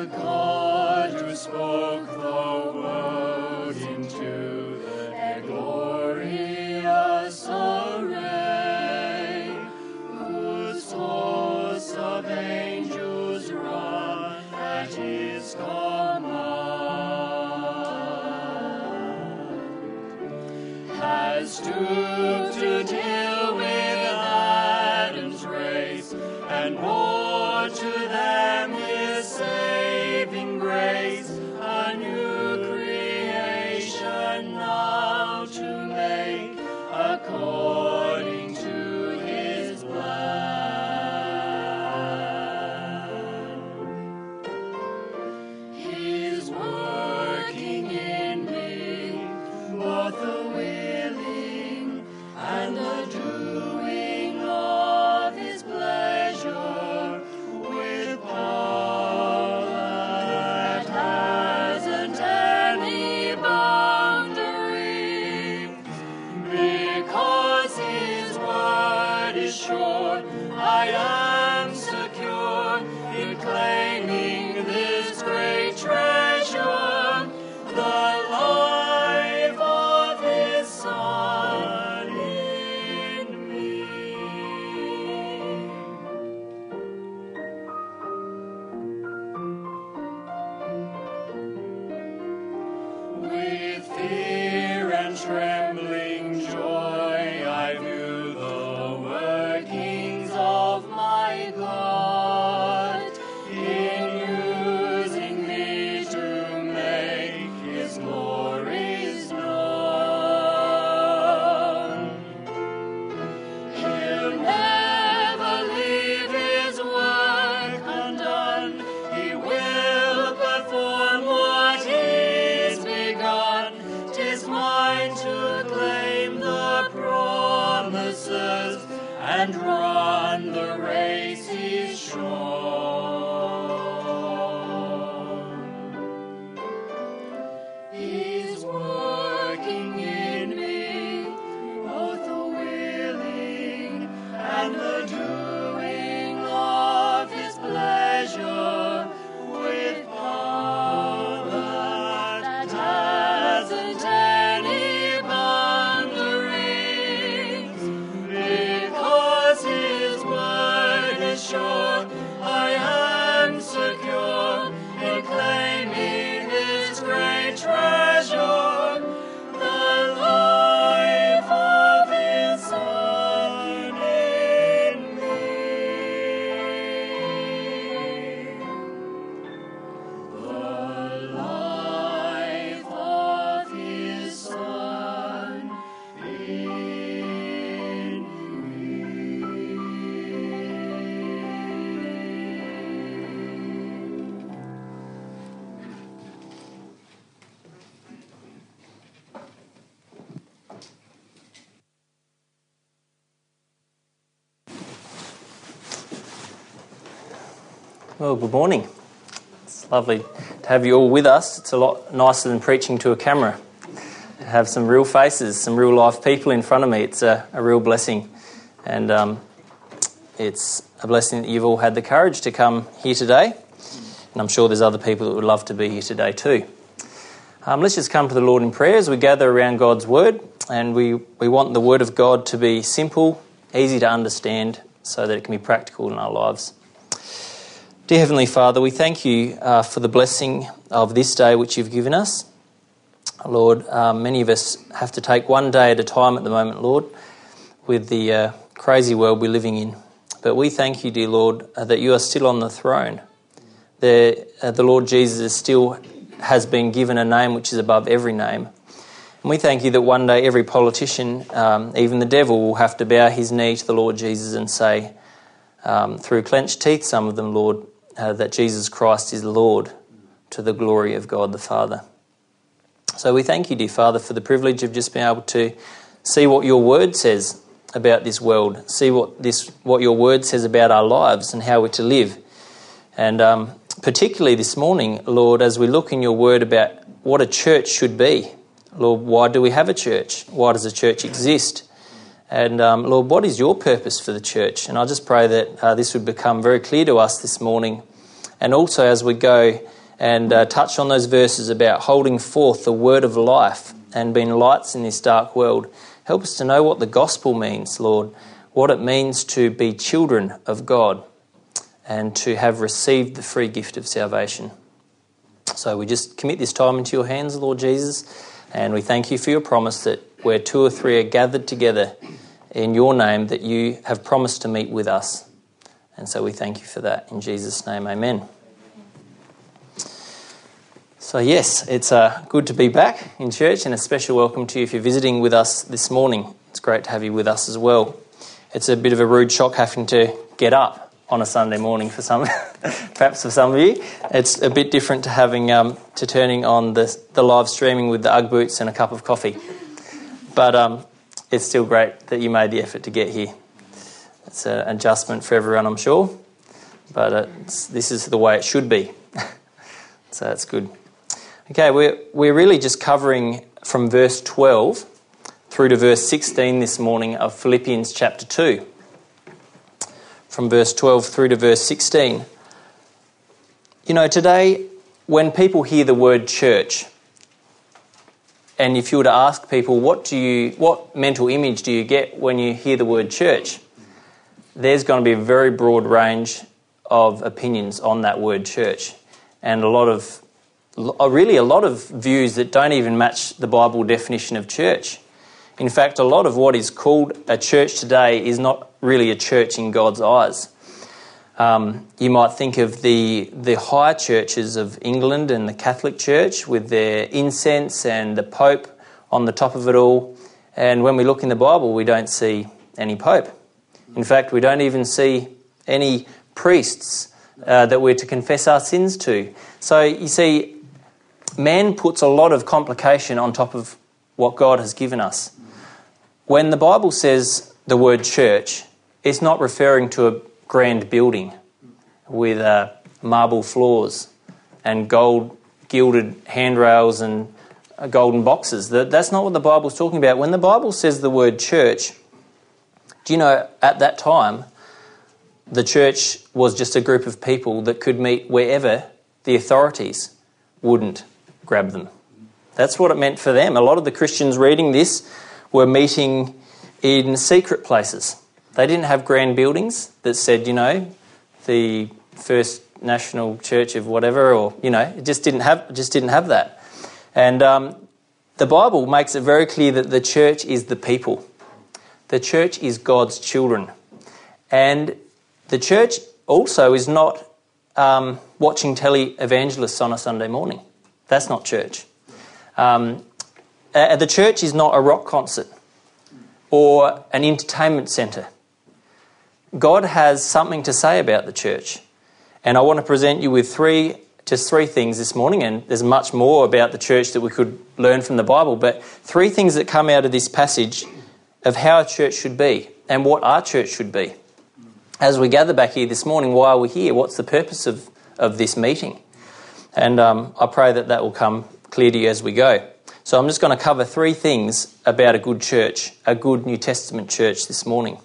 God who spoke the world into their glorious array, whose hosts of angels run at his command, has stooped to deal with Adam's race and bore to them his saving grace, a new creation now to make according to his plan. He's working in me both the willing and the doing of his pleasure, with power that hasn't any boundary. Because his word is sure, I am secure in claiming this great treasure, the life of his Son in me. With fear and trembling joy I view the workings of my God, in using me to make his glories known. He'll never leave his work undone. He will perform what he's begun. 'Tis mine to claim the promises and run the race he's shown. He's working in me both the willing and the doing of his pleasure, with power that hasn't any boundaries. Because his word is sure, I am secure in claiming this great treasure, the life of his Son in me. The life of his Son in Well, good morning. It's lovely to have you all with us. It's a lot nicer than preaching to a camera. To have some real faces, some real life people in front of me, it's a real blessing. And it's a blessing that you've all had the courage to come here today. And I'm sure there's other people that would love to be here today too. Let's just come to the Lord in prayer as we gather around God's Word. And we want the Word of God to be simple, easy to understand, so that it can be practical in our lives. Dear Heavenly Father, we thank you for the blessing of this day which you've given us. Lord, many of us have to take one day at a time at the moment, Lord, with the crazy world we're living in. But we thank you, dear Lord, that you are still on the throne. The Lord Jesus still has been given a name which is above every name. And we thank you that one day every politician, even the devil, will have to bow his knee to the Lord Jesus and say, through clenched teeth, some of them, Lord, that Jesus Christ is Lord, to the glory of God the Father. So we thank you, dear Father, for the privilege of just being able to see what your word says about this world, see what your word says about our lives and how we're to live. And particularly this morning, Lord, as we look in your word about what a church should be. Lord, why do we have a church? Why does a church exist? And Lord, what is your purpose for the church? And I just pray that this would become very clear to us this morning And also as we go and touch on those verses about holding forth the word of life and being lights in this dark world, help us to know what the gospel means, Lord, what it means to be children of God and to have received the free gift of salvation. So we just commit this time into your hands, Lord Jesus, and we thank you for your promise that where two or three are gathered together in your name, that you have promised to meet with us. And so we thank you for that. In Jesus' name, amen. So yes, it's good to be back in church, and a special welcome to you if you're visiting with us this morning. It's great to have you with us as well. It's a bit of a rude shock having to get up on a Sunday morning for some, perhaps for some of you. It's a bit different to having to turning on the live streaming with the Ugg boots and a cup of coffee. But it's still great that you made the effort to get here. It's an adjustment for everyone, I'm sure, but this is the way it should be. So that's good. Okay, we're really just covering from verse 12 through to verse 16 this morning of Philippians chapter 2. From verse 12 through to verse 16. You know, today, when people hear the word church, and if you were to ask people, what mental image do you get when you hear the word church? There's going to be a very broad range of opinions on that word church, and a lot of views that don't even match the Bible definition of church. In fact, a lot of what is called a church today is not really a church in God's eyes. You might think of the higher churches of England and the Catholic Church with their incense and the Pope on the top of it all. And when we look in the Bible, we don't see any Pope. In fact, we don't even see any priests that we're to confess our sins to. So you see, man puts a lot of complication on top of what God has given us. When the Bible says the word church, it's not referring to a grand building with marble floors and gold gilded handrails and golden boxes. That's not what the Bible's talking about. When the Bible says the word church, do you know at that time the church was just a group of people that could meet wherever the authorities wouldn't grab them. That's what it meant for them. A lot of the Christians reading this were meeting in secret places. They didn't have grand buildings that said, you know, the First National Church of whatever, or, you know, it just didn't have that. And the Bible makes it very clear that the church is the people. The church is God's children. And the church also is not watching televangelists on a Sunday morning. That's not church. The church is not a rock concert or an entertainment centre. God has something to say about the church. And I want to present you with just three things this morning, and there's much more about the church that we could learn from the Bible, but three things that come out of this passage of how a church should be and what our church should be. As we gather back here this morning, why are we here? What's the purpose of this meeting? And I pray that will come clear to you as we go. So I'm just going to cover three things about a good church, a good New Testament church this morning.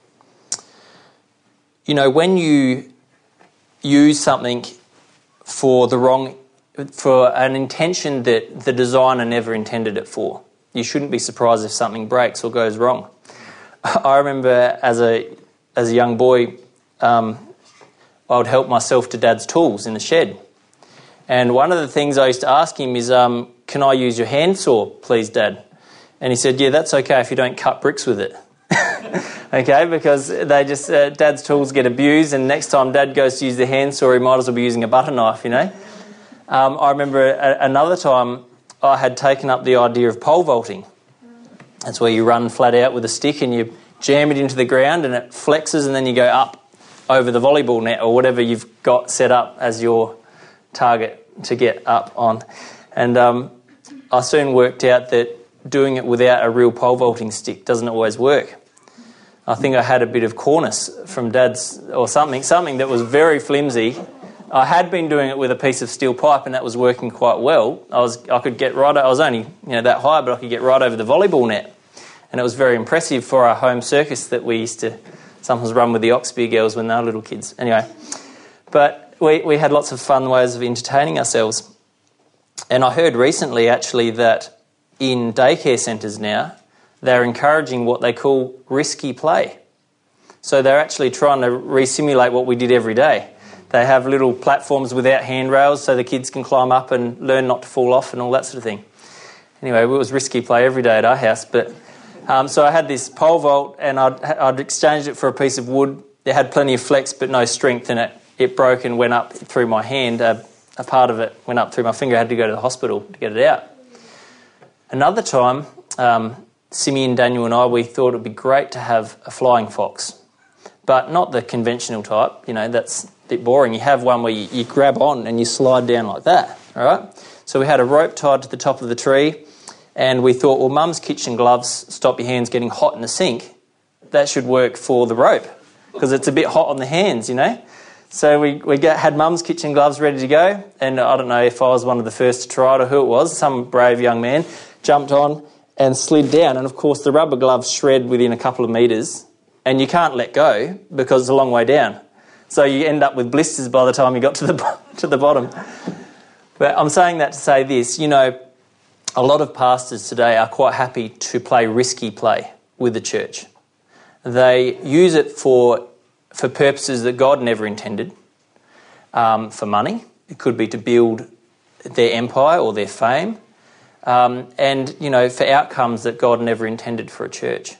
You know, when you use something for an intention that the designer never intended it for, you shouldn't be surprised if something breaks or goes wrong. I remember as a young boy, I would help myself to Dad's tools in the shed. And one of the things I used to ask him is, can I use your handsaw, please, Dad? And he said, yeah, that's okay if you don't cut bricks with it. Okay, because they just, Dad's tools get abused, and next time Dad goes to use the handsaw, he might as well be using a butter knife, you know. I remember another time I had taken up the idea of pole vaulting. That's where you run flat out with a stick and you jam it into the ground and it flexes, and then you go up over the volleyball net or whatever you've got set up as your target to get up on. And I soon worked out that doing it without a real pole vaulting stick doesn't always work. I think I had a bit of cornice from Dad's or something that was very flimsy. I had been doing it with a piece of steel pipe and that was working quite well. I was only that high, but I could get right over the volleyball net. And it was very impressive for our home circus that we used to sometimes run with the Oxby girls when they were little kids. Anyway, but we had lots of fun ways of entertaining ourselves. And I heard recently, actually, that in daycare centres now, they're encouraging what they call risky play. So they're actually trying to re-simulate what we did every day. They have little platforms without handrails so the kids can climb up and learn not to fall off and all that sort of thing. Anyway, it was risky play every day at our house. But so I had this pole vault and I'd exchanged it for a piece of wood. It had plenty of flex but no strength in it. It broke and went up through my hand. A part of it went up through my finger. I had to go to the hospital to get it out. Another time, Simeon, Daniel and I, we thought it would be great to have a flying fox. But not the conventional type, that's a bit boring. You have one where you grab on and you slide down like that, all right? So we had a rope tied to the top of the tree and we thought, well, Mum's kitchen gloves stop your hands getting hot in the sink. That should work for the rope because it's a bit hot on the hands, So we had Mum's kitchen gloves ready to go, and I don't know if I was one of the first to try it or who it was. Some brave young man jumped on and slid down, and of course the rubber gloves shred within a couple of metres, and you can't let go because it's a long way down. So you end up with blisters by the time you got to the bottom. But I'm saying that to say this, a lot of pastors today are quite happy to play risky play with the church. They use it for purposes that God never intended, for money. It could be to build their empire or their fame, and, for outcomes that God never intended for a church.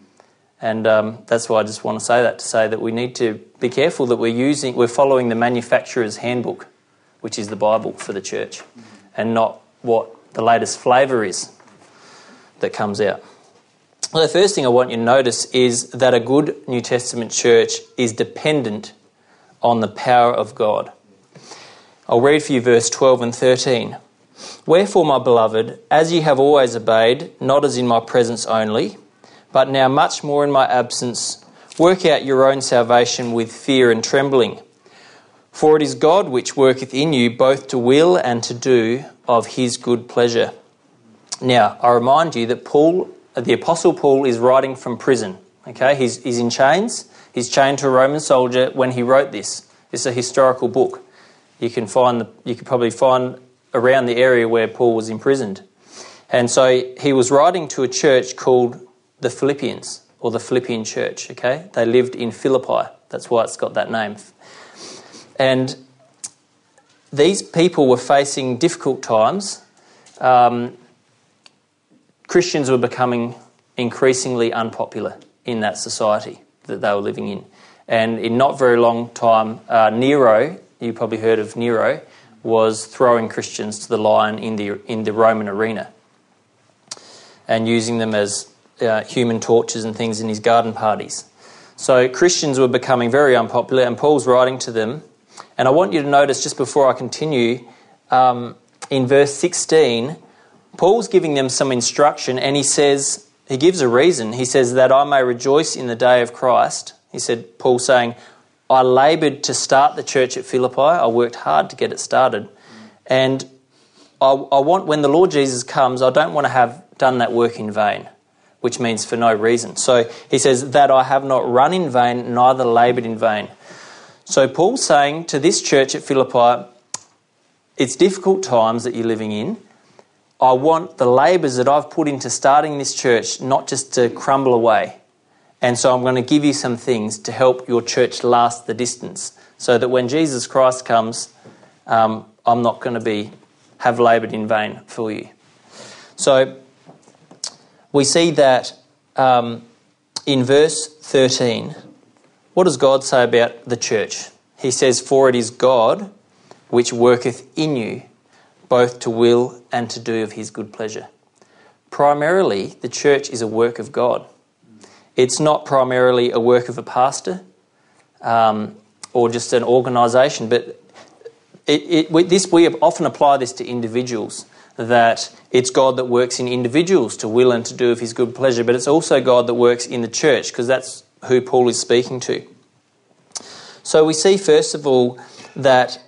And that's why I just want to say that we need to be careful that we're following the manufacturer's handbook, which is the Bible for the church, and not what the latest flavour is that comes out. Well, the first thing I want you to notice is that a good New Testament church is dependent on the power of God. I'll read for you verse 12 and 13. Wherefore, my beloved, as ye have always obeyed, not as in my presence only, but now much more in my absence, work out your own salvation with fear and trembling. For it is God which worketh in you both to will and to do of his good pleasure. Now, I remind you that the Apostle Paul is writing from prison. Okay, he's in chains. He's chained to a Roman soldier when he wrote this. It's a historical book. You could probably find around the area where Paul was imprisoned. And so he was writing to a church called the Philippians, or the Philippian church. Okay, they lived in Philippi. That's why it's got that name. And these people were facing difficult times. Christians were becoming increasingly unpopular in that society that they were living in. And in not very long time, Nero, you probably heard of Nero, was throwing Christians to the lion in the Roman arena and using them as human torches and things in his garden parties. So Christians were becoming very unpopular, and Paul's writing to them. And I want you to notice, just before I continue, in verse 16, Paul's giving them some instruction, and he gives a reason. He says, that I may rejoice in the day of Christ. He said, Paul saying, I laboured to start the church at Philippi. I worked hard to get it started. And I want, when the Lord Jesus comes, I don't want to have done that work in vain, which means for no reason. So he says, that I have not run in vain, neither laboured in vain. So Paul's saying to this church at Philippi, it's difficult times that you're living in. I want the labours that I've put into starting this church not just to crumble away. And so I'm going to give you some things to help your church last the distance, so that when Jesus Christ comes, I'm not going to have laboured in vain for you. So we see that in verse 13, what does God say about the church? He says, for it is God which worketh in you, both to will and to do of his good pleasure. Primarily, the church is a work of God. It's not primarily a work of a pastor or just an organisation, but we often apply this to individuals, that it's God that works in individuals to will and to do of his good pleasure, but it's also God that works in the church, because that's who Paul is speaking to. So we see, first of all, that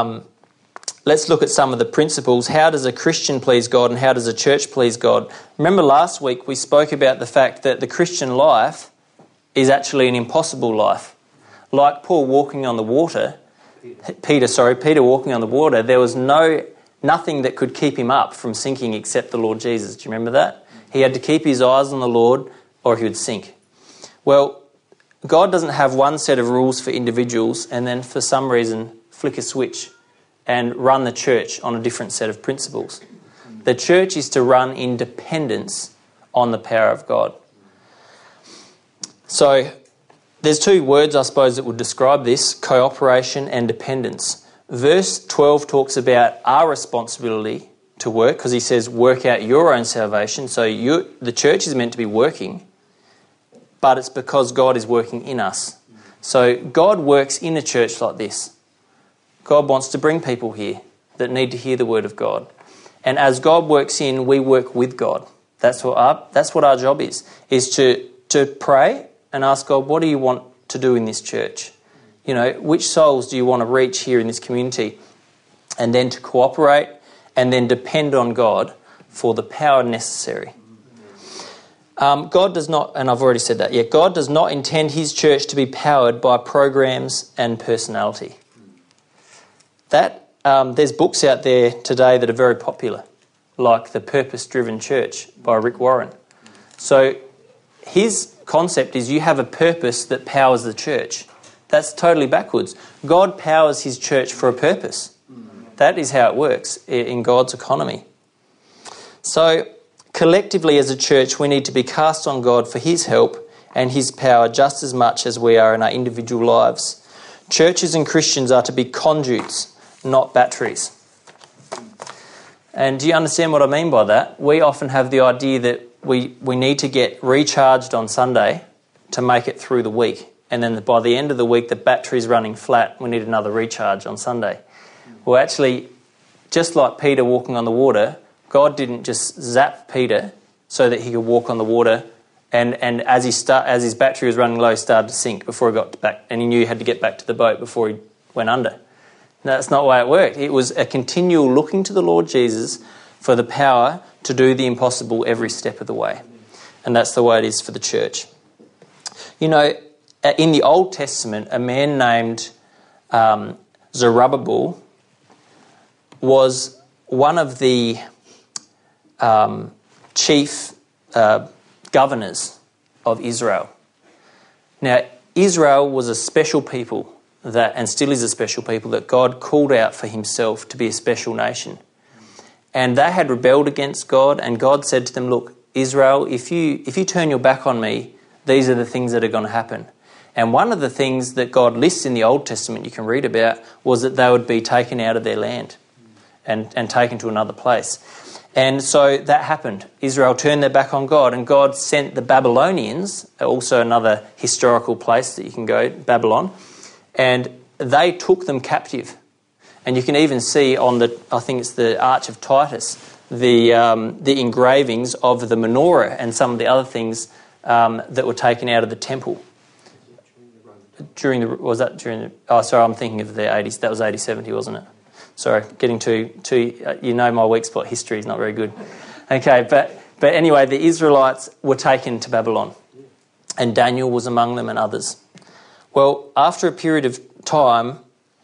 let's look at some of the principles. How does a Christian please God and how does a church please God? Remember last week we spoke about the fact that the Christian life is actually an impossible life. Like Paul walking on the water, Peter walking on the water, there was nothing that could keep him up from sinking except the Lord Jesus. Do you remember that? He had to keep his eyes on the Lord or he would sink. Well, God doesn't have one set of rules for individuals and then for some reason flick a switch and run the church on a different set of principles. The church is to run in dependence on the power of God. So there's two words, I suppose, that would describe this: cooperation and dependence. Verse 12 talks about our responsibility to work, because he says, work out your own salvation. So the church is meant to be working, but it's because God is working in us. So God works in a church like this. God wants to bring people here that need to hear the word of God. And as God works in, we work with God. That's what our job is to pray and ask God, what do you want to do in this church? You know, which souls do you want to reach here in this community? And then to cooperate and then depend on God for the power necessary. God does not, and I've already said that, God does not intend his church to be powered by programs and personality. There's books out there today that are very popular, like The Purpose-Driven Church by Rick Warren. So his concept is you have a purpose that powers the church. That's totally backwards. God powers his church for a purpose. That is how it works in God's economy. So collectively as a church, we need to be cast on God for his help and his power just as much as we are in our individual lives. Churches and Christians are to be conduits, not batteries. And do you understand what I mean by that? We often have the idea that we need to get recharged on Sunday to make it through the week. And then by the end of the week, the battery's running flat. We need another recharge on Sunday. Well, actually, just like Peter walking on the water, God didn't just zap Peter so that he could walk on the water and as his battery was running low, started to sink before he got back, and he knew he had to get back to the boat before he went under. No, that's not the way it worked. It was a continual looking to the Lord Jesus for the power to do the impossible every step of the way. And that's the way it is for the church. You know, in the Old Testament, a man named Zerubbabel was one of the chief governors of Israel. Now, Israel was a special people and still is a special people that God called out for himself to be a special nation. And they had rebelled against God, and God said to them, look, Israel, if you turn your back on me, these are the things that are going to happen. And one of the things that God lists in the Old Testament you can read about was that they would be taken out of their land and taken to another place. And so that happened. Israel turned their back on God, and God sent the Babylonians, also another historical place that you can go, Babylon, and they took them captive. And you can even see on I think it's the Arch of Titus, the engravings of the menorah and some of the other things that were taken out of the temple. I'm thinking of the 80s. That was 80-70, wasn't it? Sorry, getting too my weak spot history is not very good. Okay, but anyway, the Israelites were taken to Babylon, and Daniel was among them and others. Well, after a period of time,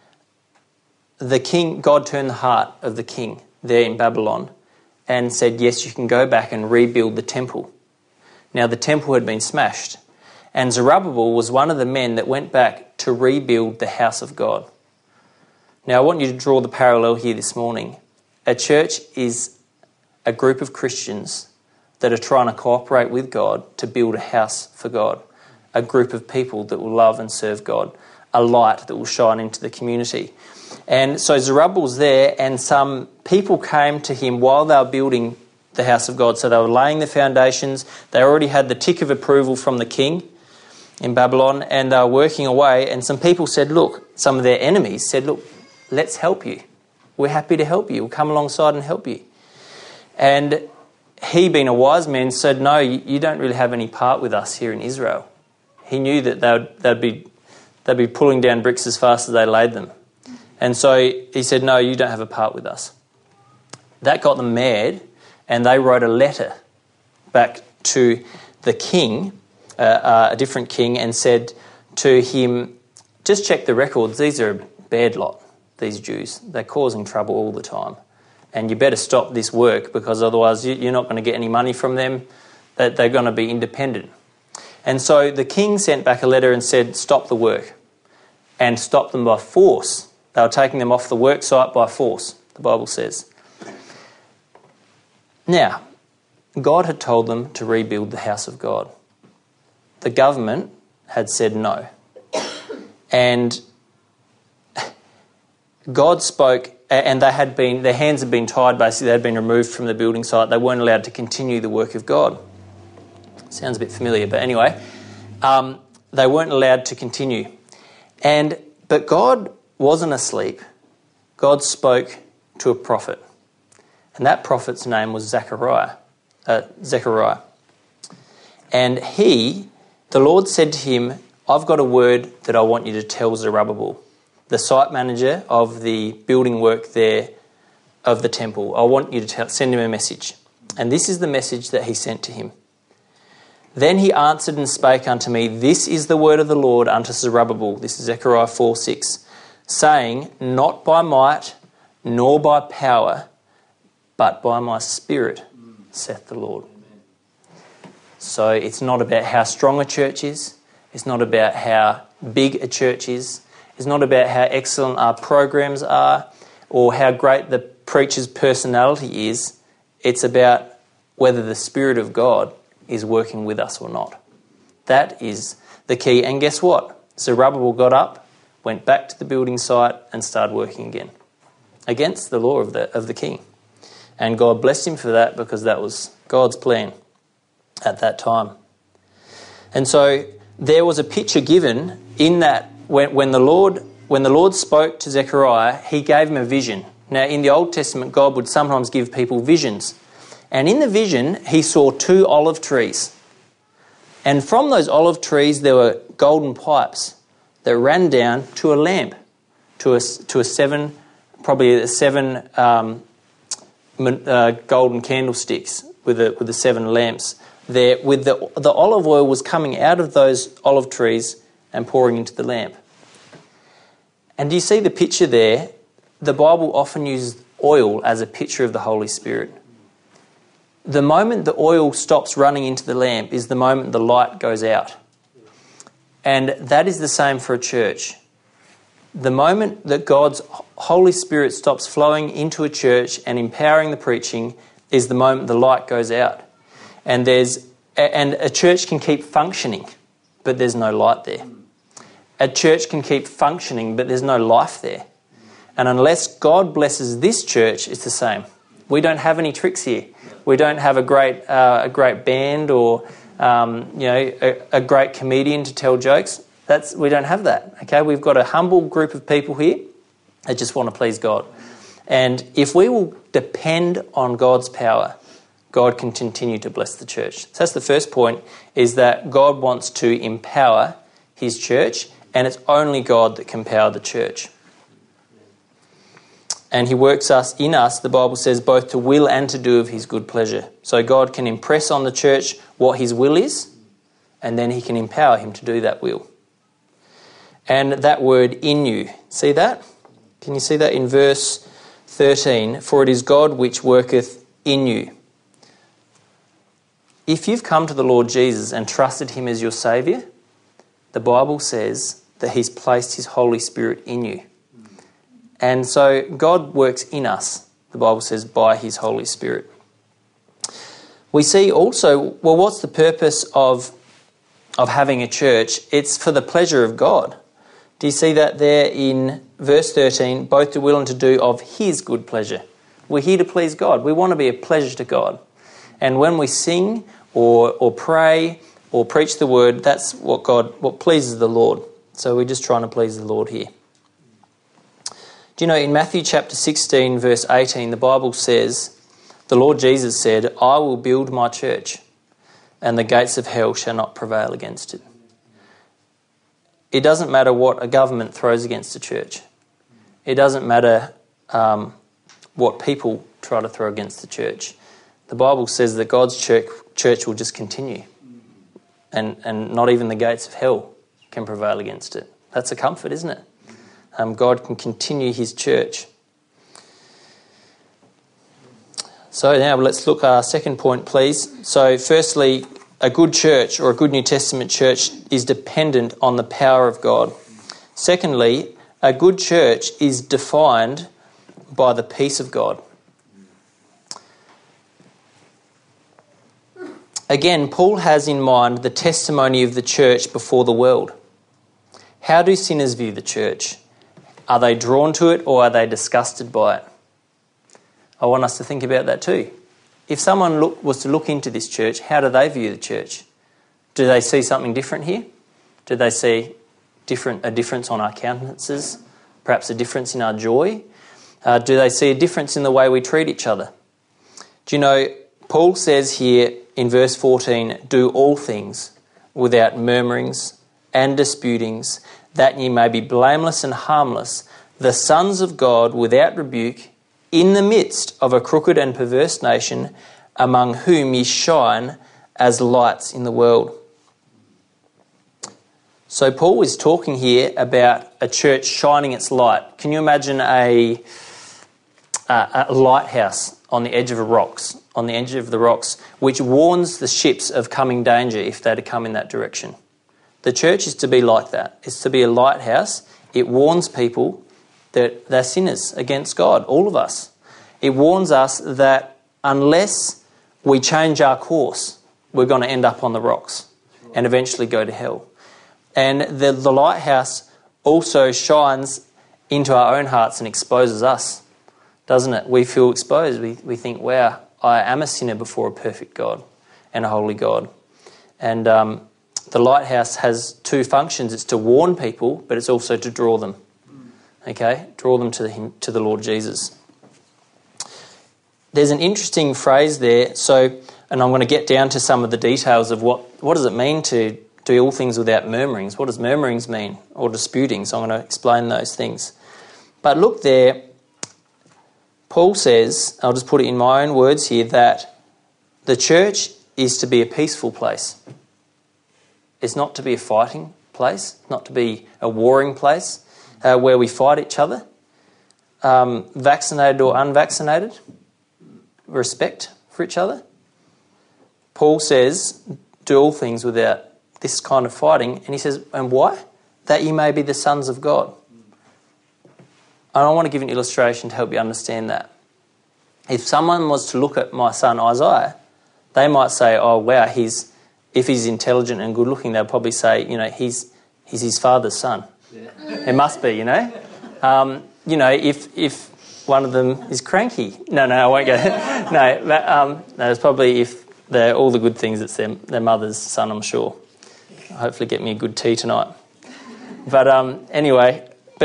God turned the heart of the king there in Babylon and said, yes, you can go back and rebuild the temple. Now, the temple had been smashed, and Zerubbabel was one of the men that went back to rebuild the house of God. Now, I want you to draw the parallel here this morning. A church is a group of Christians that are trying to cooperate with God to build a house for God, a group of people that will love and serve God, a light that will shine into the community. And so Zerubbabel's there, and some people came to him while they were building the house of God. So they were laying the foundations. They already had the tick of approval from the king in Babylon, and they were working away. And some people said, look, some of their enemies said, look, let's help you. We're happy to help you. We'll come alongside and help you. And he, being a wise man, said, no, you don't really have any part with us here in Israel. He knew that they'd be pulling down bricks as fast as they laid them. And so he said, no, you don't have a part with us. That got them mad, and they wrote a letter back to the king, a different king, and said to him, just check the records. These are bad lot, these Jews. They're causing trouble all the time. And you better stop this work, because otherwise you're not going to get any money from them. That they're going to be independent. And so the king sent back a letter and said, stop the work. And stop them by force. They were taking them off the work site by force, the Bible says. Now, God had told them to rebuild the house of God. The government had said no. And God spoke, and their hands had been tied, basically. They had been removed from the building site. They weren't allowed to continue the work of God. Sounds a bit familiar, but anyway, they weren't allowed to continue. But God wasn't asleep. God spoke to a prophet, and that prophet's name was Zechariah. And the Lord said to him, I've got a word that I want you to tell Zerubbabel, the site manager of the building work there of the temple. I want you to send him a message. And this is the message that he sent to him. Then he answered and spake unto me, this is the word of the Lord unto Zerubbabel, this is Zechariah 4:6, saying, not by might, nor by power, but by my Spirit, saith the Lord. So it's not about how strong a church is. It's not about how big a church is. It's not about how excellent our programs are or how great the preacher's personality is. It's about whether the Spirit of God is working with us or not. That is the key. And guess what? Zerubbabel got up, went back to the building site and started working again against the law of the king. And God blessed him for that, because that was God's plan at that time. And so there was a picture given in that when the Lord spoke to Zechariah, he gave him a vision. Now, in the Old Testament, God would sometimes give people visions. And in the vision, he saw 2 olive trees. And from those olive trees, there were golden pipes that ran down to a lamp, to a seven golden candlesticks with the 7 lamps there. With the olive oil was coming out of those olive trees and pouring into the lamp. And do you see the picture there? The Bible often uses oil as a picture of the Holy Spirit. The moment the oil stops running into the lamp is the moment the light goes out. And that is the same for a church. The moment that God's Holy Spirit stops flowing into a church and empowering the preaching is the moment the light goes out. And a church can keep functioning, but there's no light there. A church can keep functioning, but there's no life there. And unless God blesses this church, it's the same. We don't have any tricks here. We don't have a great band or a great comedian to tell jokes. We don't have that. Okay, we've got a humble group of people here that just want to please God. And if we will depend on God's power, God can continue to bless the church. So that's the first point, is that God wants to empower his church, and it's only God that can empower the church. And he works in us, the Bible says, both to will and to do of his good pleasure. So God can impress on the church what his will is, and then he can empower him to do that will. And that word, in you, see that? Can you see that in verse 13? For it is God which worketh in you. If you've come to the Lord Jesus and trusted him as your Saviour, the Bible says that he's placed his Holy Spirit in you. And so God works in us, the Bible says, by his Holy Spirit. We see also, well, what's the purpose of having a church? It's for the pleasure of God. Do you see that there in verse 13? Both to will and to do of his good pleasure. We're here to please God. We want to be a pleasure to God. And when we sing or pray or preach the word, that's what pleases the Lord. So we're just trying to please the Lord here. Do you know, in Matthew chapter 16, verse 18, the Bible says, the Lord Jesus said, I will build my church, and the gates of hell shall not prevail against it. It doesn't matter what a government throws against a church. It doesn't matter what people try to throw against the church. The Bible says that God's church will just continue, and not even the gates of hell can prevail against it. That's a comfort, isn't it? God can continue his church. So now let's look at our second point, please. So firstly, a good church or a good New Testament church is dependent on the power of God. Secondly, a good church is defined by the peace of God. Again, Paul has in mind the testimony of the church before the world. How do sinners view the church? Are they drawn to it or are they disgusted by it? I want us to think about that too. If someone was to look into this church, how do they view the church? Do they see something different here? Do they see a difference on our countenances? Perhaps a difference in our joy? Do they see a difference in the way we treat each other? Do you know, Paul says here in verse 14, do all things without murmurings and disputings, that ye may be blameless and harmless, the sons of God without rebuke, in the midst of a crooked and perverse nation, among whom ye shine as lights in the world. So Paul is talking here about a church shining its light. Can you imagine a lighthouse on the edge of the rocks, which warns the ships of coming danger if they're to come in that direction? The church is to be like that. It's to be a lighthouse. It warns people that they're sinners against God, all of us. It warns us that unless we change our course, we're going to end up on the rocks and eventually go to hell. And the lighthouse also shines into our own hearts and exposes us, doesn't it? We feel exposed. We think, wow, I am a sinner before a perfect God and a holy God. And the lighthouse has two functions. It's to warn people, but it's also to draw them. Okay, draw them to the Lord Jesus. There's an interesting phrase there. So, and I'm going to get down to some of the details of what does it mean to do all things without murmurings. What does murmurings mean, or disputing? So I'm going to explain those things. But look there, Paul says, I'll just put it in my own words here, that the church is to be a peaceful place. It's not to be a fighting place, not to be a warring place where we fight each other, vaccinated or unvaccinated, respect for each other. Paul says, do all things without this kind of fighting. And he says, and why? That you may be the sons of God. And I want to give an illustration to help you understand that. If someone was to look at my son Isaiah, they might say, oh, wow, if he's intelligent and good looking, they'll probably say, he's his father's son. Yeah. It must be, if one of them is cranky. No, I won't go. No, it's probably if they're all the good things, it's their mother's son, I'm sure. Hopefully get me a good tea tonight. But anyway,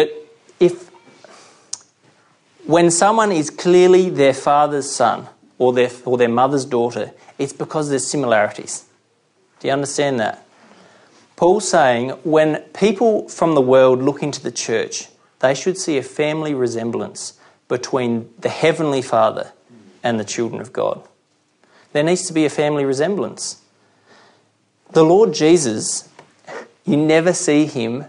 when someone is clearly their father's son or their mother's daughter, it's because there's similarities. Do you understand that? Paul's saying when people from the world look into the church, they should see a family resemblance between the Heavenly Father and the children of God. There needs to be a family resemblance. The Lord Jesus, you never see him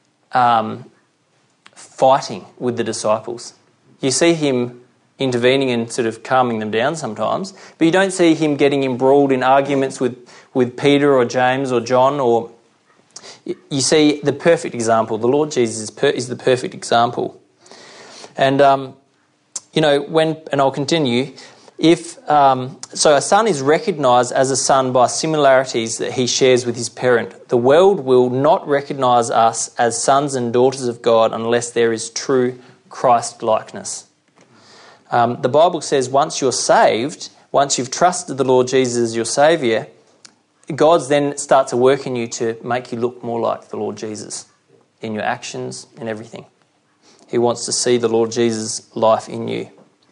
fighting with the disciples. You see him intervening and sort of calming them down sometimes, but you don't see him getting embroiled in arguments with Peter or James or John. Or you see the perfect example. The Lord Jesus is the perfect example. And and I'll continue. So a son is recognised as a son by similarities that he shares with his parent. The world will not recognise us as sons and daughters of God unless there is true Christ-likeness. The Bible says once you're saved, once you've trusted the Lord Jesus as your Saviour, God then starts to work in you to make you look more like the Lord Jesus in your actions and everything. He wants to see the Lord Jesus' life in you.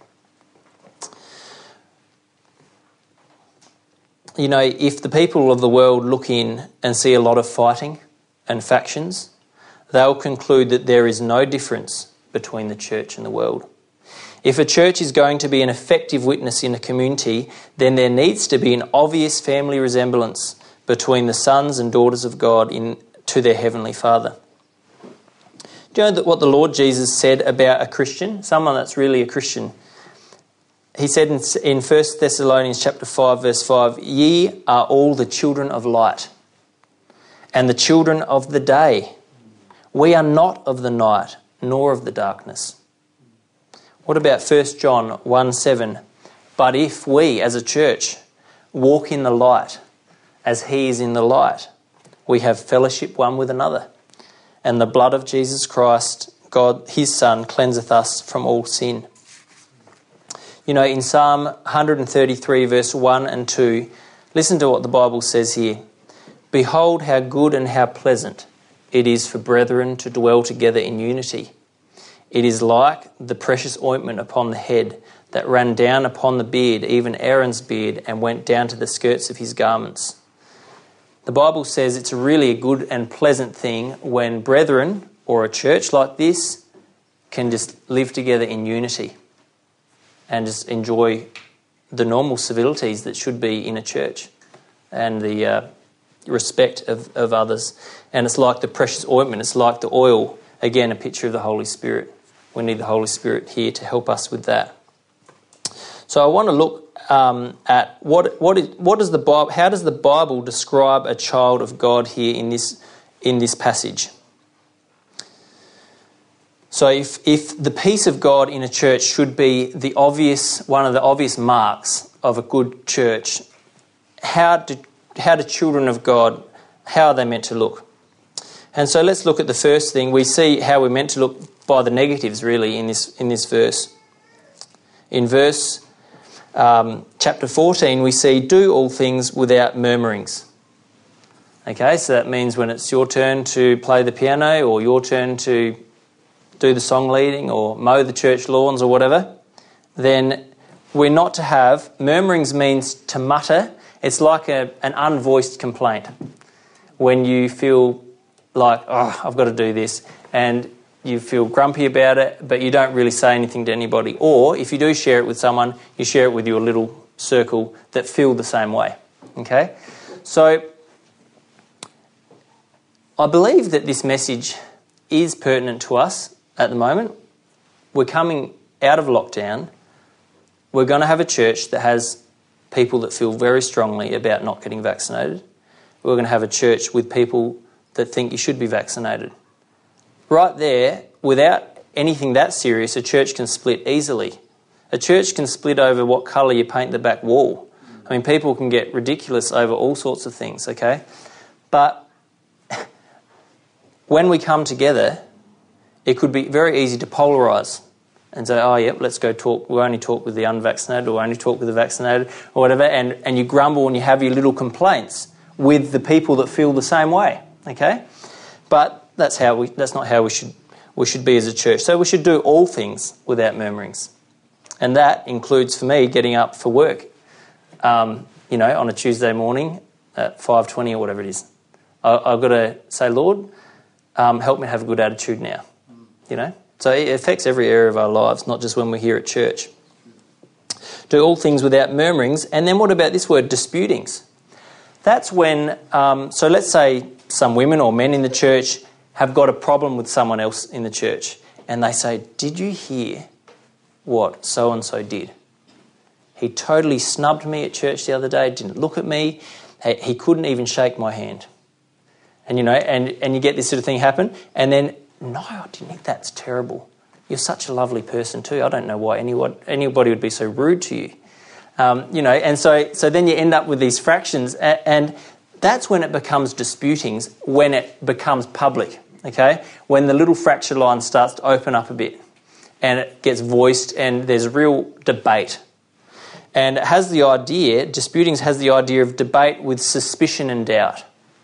If the people of the world look in and see a lot of fighting and factions, they'll conclude that there is no difference between the church and the world. If a church is going to be an effective witness in a community, then there needs to be an obvious family resemblance between the sons and daughters of God to their Heavenly Father. Do Do you know what the Lord Jesus said about a Christian, someone that's really a Christian? He said in 1 Thessalonians chapter 5, verse 5, "Ye are all the children of light and the children of the day. We are not of the night, nor of the darkness." What about 1 John 1:7? "But if we, as a church, walk in the light, as he is in the light, we have fellowship one with another. And the blood of Jesus Christ, God, his Son, cleanseth us from all sin." You know, in Psalm 133, verse 1 and 2, listen to what the Bible says here. "Behold how good and how pleasant it is for brethren to dwell together in unity. It is like the precious ointment upon the head that ran down upon the beard, even Aaron's beard, and went down to the skirts of his garments." The Bible says it's really a good and pleasant thing when brethren or a church like this can just live together in unity and just enjoy the normal civilities that should be in a church and the respect of others. And it's like the precious ointment, it's like the oil, again a picture of the Holy Spirit. We need the Holy Spirit here to help us with that. So I want to look at how does the Bible describe a child of God here in this passage. So if the peace of God in a church should be one of the obvious marks of a good church, how do children of God, how are they meant to look? And so let's look at the first thing. We see how we're meant to look by the negatives really in this verse. In verse chapter 14, we see, "Do all things without murmurings." Okay, so that means when it's your turn to play the piano or your turn to do the song leading or mow the church lawns or whatever, then we're not to have... Murmurings means to mutter. It's like an unvoiced complaint. When you feel like, "Oh, I've got to do this," and you feel grumpy about it, but you don't really say anything to anybody. Or if you do share it with someone, you share it with your little circle that feel the same way. Okay? So I believe that this message is pertinent to us at the moment. We're coming out of lockdown. We're going to have a church that has people that feel very strongly about not getting vaccinated. We're going to have a church with people that think you should be vaccinated. Right there, without anything that serious, a church can split easily. A church can split over what colour you paint the back wall. I mean, people can get ridiculous over all sorts of things, okay? But when we come together, it could be very easy to polarise and say, "Oh, yep, let's go talk. We'll only talk with the unvaccinated, or we'll only talk with the vaccinated," or whatever, and you grumble and you have your little complaints with the people that feel the same way, okay? But that's not how we should be as a church. So we should do all things without murmurings. And that includes, for me, getting up for work, on a Tuesday morning at 5:20 or whatever it is. I've got to say, "Lord, help me have a good attitude now." So it affects every area of our lives, not just when we're here at church. Do all things without murmurings. And then what about this word, disputings? That's when, so let's say some women or men in the church have got a problem with someone else in the church, and they say, "Did you hear what so-and-so did? He totally snubbed me at church the other day, didn't look at me, he couldn't even shake my hand." And you get this sort of thing happen, and then, "No, I didn't think that's terrible. You're such a lovely person too. I don't know why anybody would be so rude to you." And so then you end up with these fractions, and that's when it becomes disputings, when it becomes public, okay? When the little fracture line starts to open up a bit and it gets voiced and there's real debate. And it has the idea, disputings has the idea of debate with suspicion and doubt.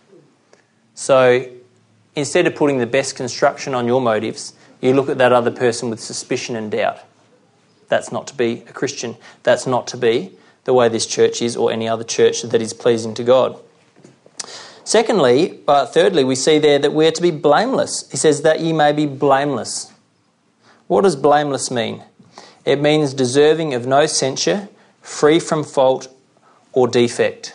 So instead of putting the best construction on your motives, you look at that other person with suspicion and doubt. That's not to be a Christian. That's not to be the way this church is or any other church that is pleasing to God. Thirdly, we see there that we're to be blameless. He says that ye may be blameless. What does blameless mean? It means deserving of no censure, free from fault or defect.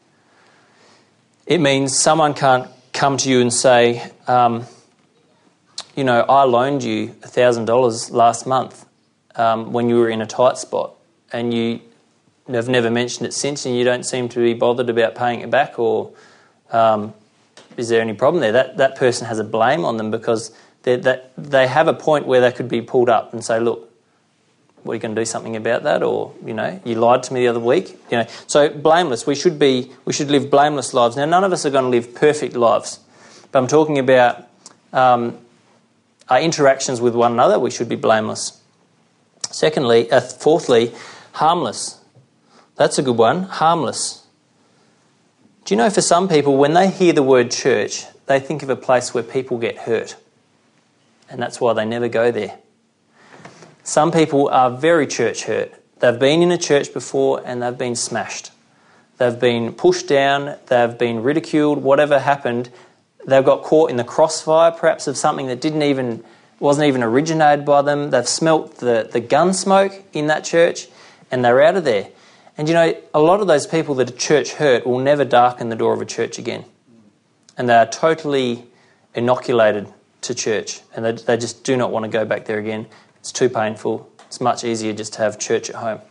It means someone can't come to you and say, I loaned you $1,000 last month when you were in a tight spot, and you have never mentioned it since, and you don't seem to be bothered about paying it back, or is there any problem there? That person has a blame on them because they have a point where they could be pulled up and say, look, what are you going to do something about that? Or, you lied to me the other week. So blameless. We should live blameless lives. Now, none of us are going to live perfect lives, but I'm talking about our interactions with one another. We should be blameless. Fourthly, harmless. That's a good one. Harmless. Do you know, for some people, when they hear the word church, they think of a place where people get hurt, and that's why they never go there. Some people are very church hurt. They've been in a church before and they've been smashed. They've been pushed down, they've been ridiculed, whatever happened. They've got caught in the crossfire, perhaps, of something that wasn't even originated by them. They've smelt the gun smoke in that church and they're out of there. And a lot of those people that are church hurt will never darken the door of a church again. And they are totally inoculated to church, and they just do not want to go back there again. It's too painful. It's much easier just to have church at home.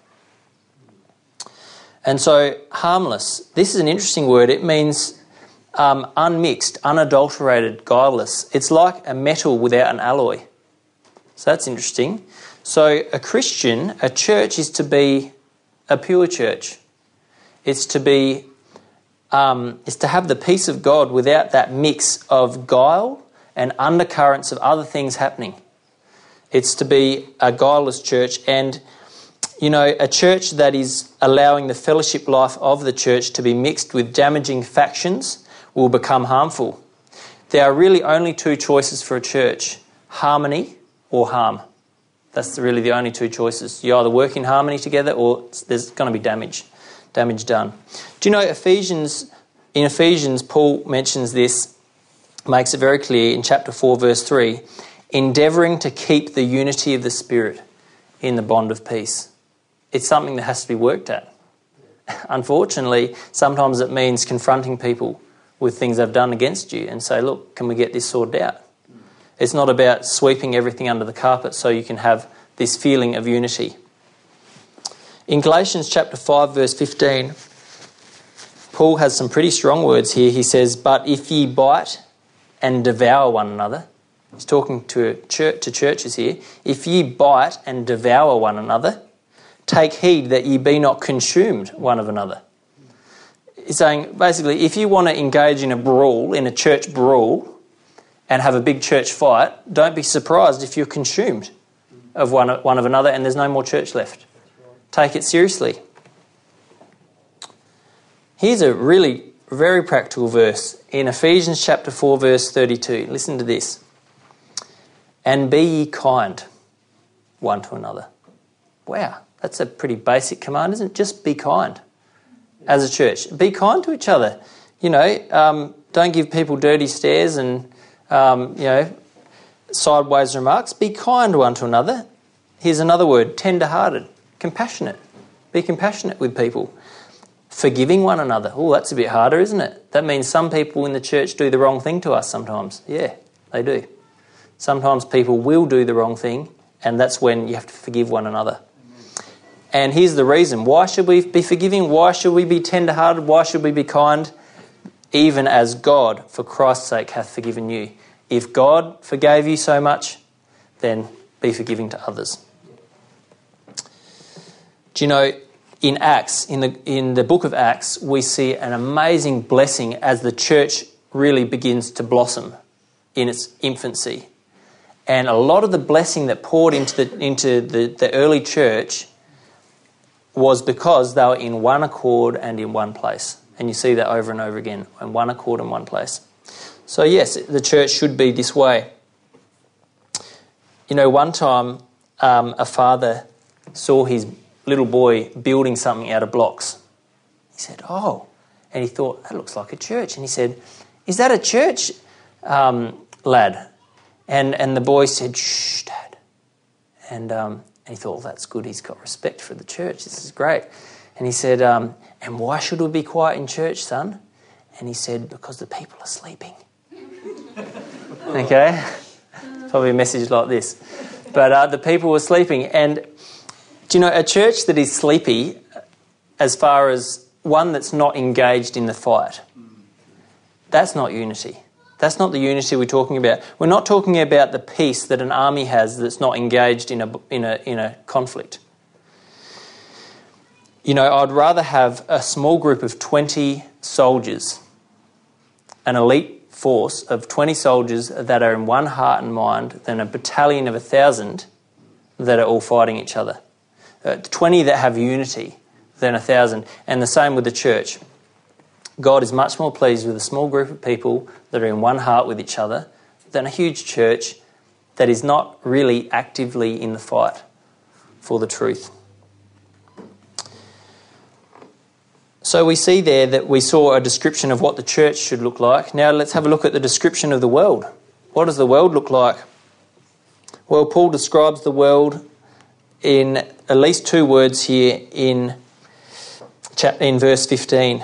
And so, harmless. This is an interesting word. It means unmixed, unadulterated, guileless. It's like a metal without an alloy. So that's interesting. So a Christian, a church, is to be a pure church. It's to be, it's to have the peace of God without that mix of guile and undercurrents of other things happening. It's to be a guileless church, and, a church that is allowing the fellowship life of the church to be mixed with damaging factions will become harmful. There are really only two choices for a church: harmony or harm. That's really the only two choices. You either work in harmony together or there's going to be damage done. Do you know in Ephesians, Paul mentions this, makes it very clear in chapter 4, verse 3, endeavouring to keep the unity of the Spirit in the bond of peace. It's something that has to be worked at. Unfortunately, sometimes it means confronting people with things they've done against you and say, look, can we get this sorted out? It's not about sweeping everything under the carpet so you can have this feeling of unity. In Galatians chapter 5, verse 15, Paul has some pretty strong words here. He says, but if ye bite and devour one another, he's talking to churches here, if ye bite and devour one another, take heed that ye be not consumed one of another. He's saying, basically, if you want to engage in a church brawl, and have a big church fight, don't be surprised if you're consumed of one of another and there's no more church left. Take it seriously. Here's a really very practical verse in Ephesians chapter 4, verse 32. Listen to this. And be ye kind one to another. Wow, that's a pretty basic command, isn't it? Just be kind as a church. Be kind to each other. Don't give people dirty stares and sideways remarks. Be kind one to another. Here's another word, tender-hearted, compassionate. Be compassionate with people. Forgiving one another. Oh, that's a bit harder, isn't it? That means some people in the church do the wrong thing to us sometimes. Yeah, they do. Sometimes people will do the wrong thing, and that's when you have to forgive one another. And here's the reason. Why should we be forgiving? Why should we be tender-hearted? Why should we be kind? Even as God, for Christ's sake, hath forgiven you. If God forgave you so much, then be forgiving to others. Do you know, in Acts, in the book of Acts, we see an amazing blessing as the church really begins to blossom in its infancy. And a lot of the blessing that poured into the early church was because they were in one accord and in one place. And you see that over and over again, in one accord and one place. So yes, the church should be this way. One time a father saw his little boy building something out of blocks. He said, oh, and he thought, that looks like a church. And he said, is that a church, lad? And the boy said, shh, Dad. And he thought, well, that's good. He's got respect for the church. This is great. And he said, and why should we be quiet in church, son? And he said, because the people are sleeping. Okay? Probably a message like this. But the people were sleeping. And do you know, a church that is sleepy, as far as one that's not engaged in the fight, that's not unity. That's not the unity we're talking about. We're not talking about the peace that an army has that's not engaged in a conflict. You know, I'd rather have a small group of 20 soldiers, an elite force of 20 soldiers that are in one heart and mind, than a battalion of 1,000 that are all fighting each other. 20 that have unity than 1,000. And the same with the church. God is much more pleased with a small group of people that are in one heart with each other than a huge church that is not really actively in the fight for the truth. So we see there that we saw a description of what the church should look like. Now let's have a look at the description of the world. What does the world look like? Well, Paul describes the world in at least 2 words here in verse 15.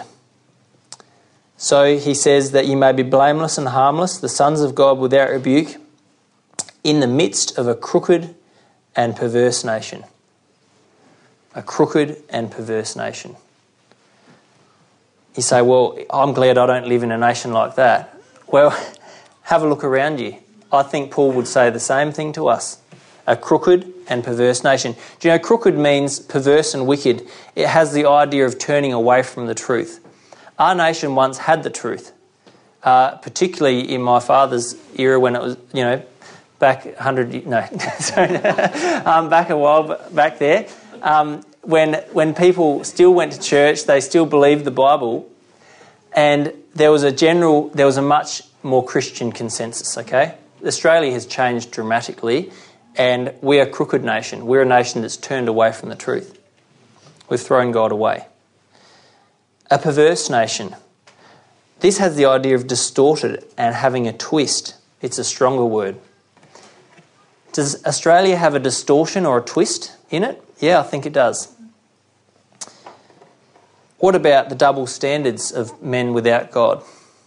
So he says that you may be blameless and harmless, the sons of God without rebuke, in the midst of a crooked and perverse nation. A crooked and perverse nation. You say, well, I'm glad I don't live in a nation like that. Well, have a look around you. I think Paul would say the same thing to us. A crooked and perverse nation. Do you know, crooked means perverse and wicked. It has the idea of turning away from the truth. Our nation once had the truth, particularly in my father's era when it was, you know, back 100, no, sorry, back a while back there, when people still went to church, they still believed the Bible, and there was a much more Christian consensus, okay? Australia has changed dramatically, and we're a crooked nation. We're a nation that's turned away from the truth. We've thrown God away. A perverse nation. This has the idea of distorted and having a twist. It's a stronger word. Does Australia have a distortion or a twist in it? Yeah, I think it does. What about the double standards of men without God?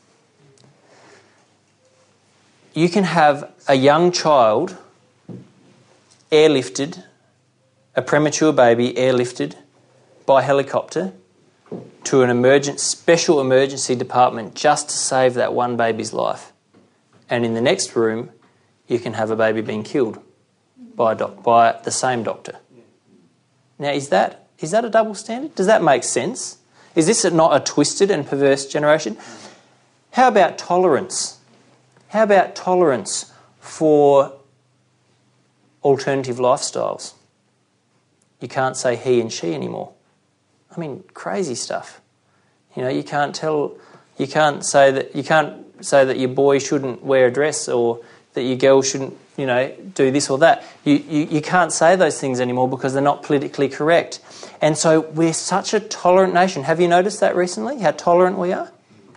You can have a young child airlifted, a premature baby airlifted by helicopter to an special emergency department just to save that one baby's life. And in the next room, you can have a baby being killed by the same doctor. Now, is that a double standard? Does that make sense? Is this not a twisted and perverse generation? How about tolerance? How about tolerance for alternative lifestyles? You can't say he and she anymore. I mean, crazy stuff. You know, you can't say that your boy shouldn't wear a dress, or that your girl shouldn't, you know, do this or that. You can't say those things anymore because they're not politically correct. And so we're such a tolerant nation. Have you noticed that recently, how tolerant we are?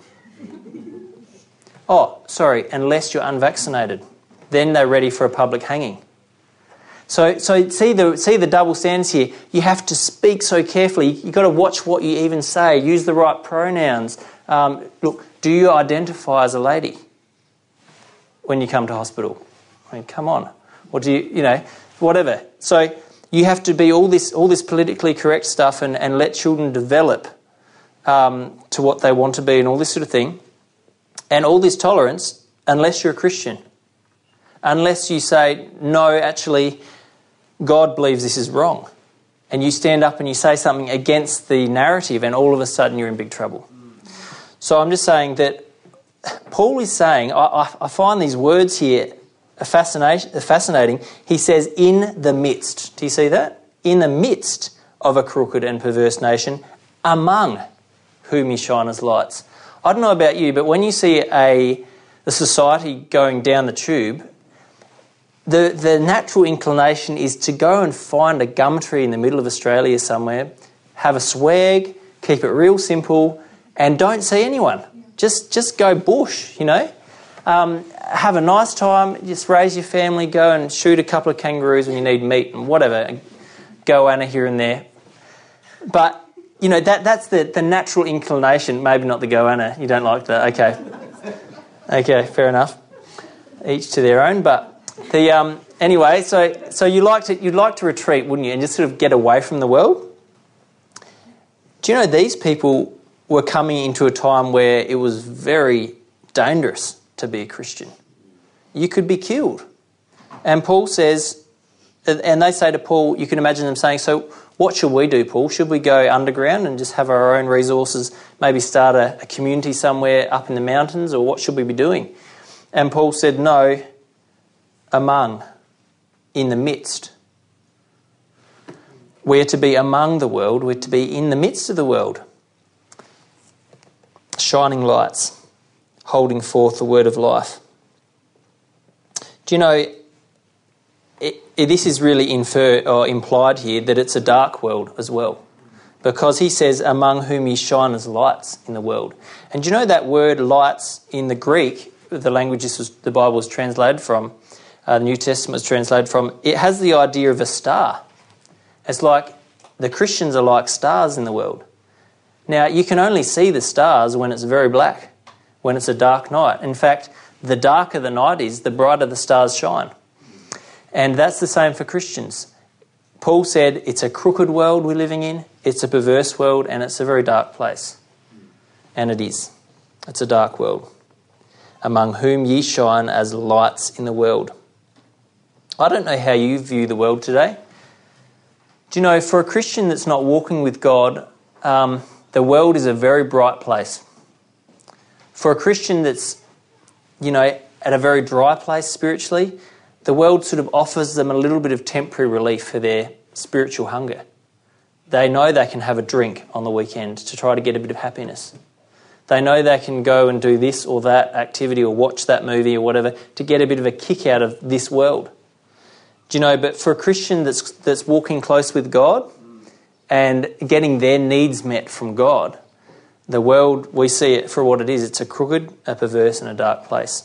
Oh, sorry, unless you're unvaccinated. Then they're ready for a public hanging. So see the double standards here. You have to speak so carefully. You've got to watch what you even say. Use the right pronouns. Look, do you identify as a lady when you come to hospital? I mean, come on. Or do you know, whatever. So you have to be all this politically correct stuff and let children develop to what they want to be and all this sort of thing. And all this tolerance, unless you're a Christian. Unless you say, no, actually, God believes this is wrong. And you stand up and you say something against the narrative, and all of a sudden you're in big trouble. So I'm just saying that Paul is saying, I find these words here fascinating. He says, in the midst. Do you see that? In the midst of a crooked and perverse nation, among whom he shine as lights. I don't know about you, but when you see a society going down the tube, the natural inclination is to go and find a gum tree in the middle of Australia somewhere, have a swag, keep it real simple, and don't see anyone. Just go bush, you know. Have a nice time, just raise your family, go and shoot a couple of kangaroos when you need meat and whatever, goanna here and there. But, you know, that's the natural inclination, maybe not the goanna, you don't like that, okay. Okay, fair enough. Each to their own, but Anyway, so you'd like to retreat, wouldn't you, and just sort of get away from the world? Do you know these people were coming into a time where it was very dangerous to be a Christian? You could be killed. And Paul says, and they say to Paul, you can imagine them saying, so what should we do, Paul? Should we go underground and just have our own resources, maybe start a community somewhere up in the mountains, or what should we be doing? And Paul said, no, among, in the midst. We're to be among the world, we're to be in the midst of the world. Shining lights, holding forth the word of life. Do you know, this is really implied here that it's a dark world as well. Because he says, among whom ye shine as lights in the world. And do you know that word lights in the Greek, the language the Bible was translated from, the New Testament was translated from, it has the idea of a star. It's like the Christians are like stars in the world. Now, you can only see the stars when it's very black, when it's a dark night. In fact, the darker the night is, the brighter the stars shine. And that's the same for Christians. Paul said it's a crooked world we're living in, it's a perverse world, and it's a very dark place. And it is. It's a dark world. Among whom ye shine as lights in the world. I don't know how you view the world today. Do you know, for a Christian that's not walking with God, the world is a very bright place. For a Christian that's, at a very dry place spiritually, the world sort of offers them a little bit of temporary relief for their spiritual hunger. They know they can have a drink on the weekend to try to get a bit of happiness. They know they can go and do this or that activity or watch that movie or whatever to get a bit of a kick out of this world. Do you know, but for a Christian that's walking close with God and getting their needs met from God, the world, we see it for what it is. It's a crooked, a perverse and a dark place.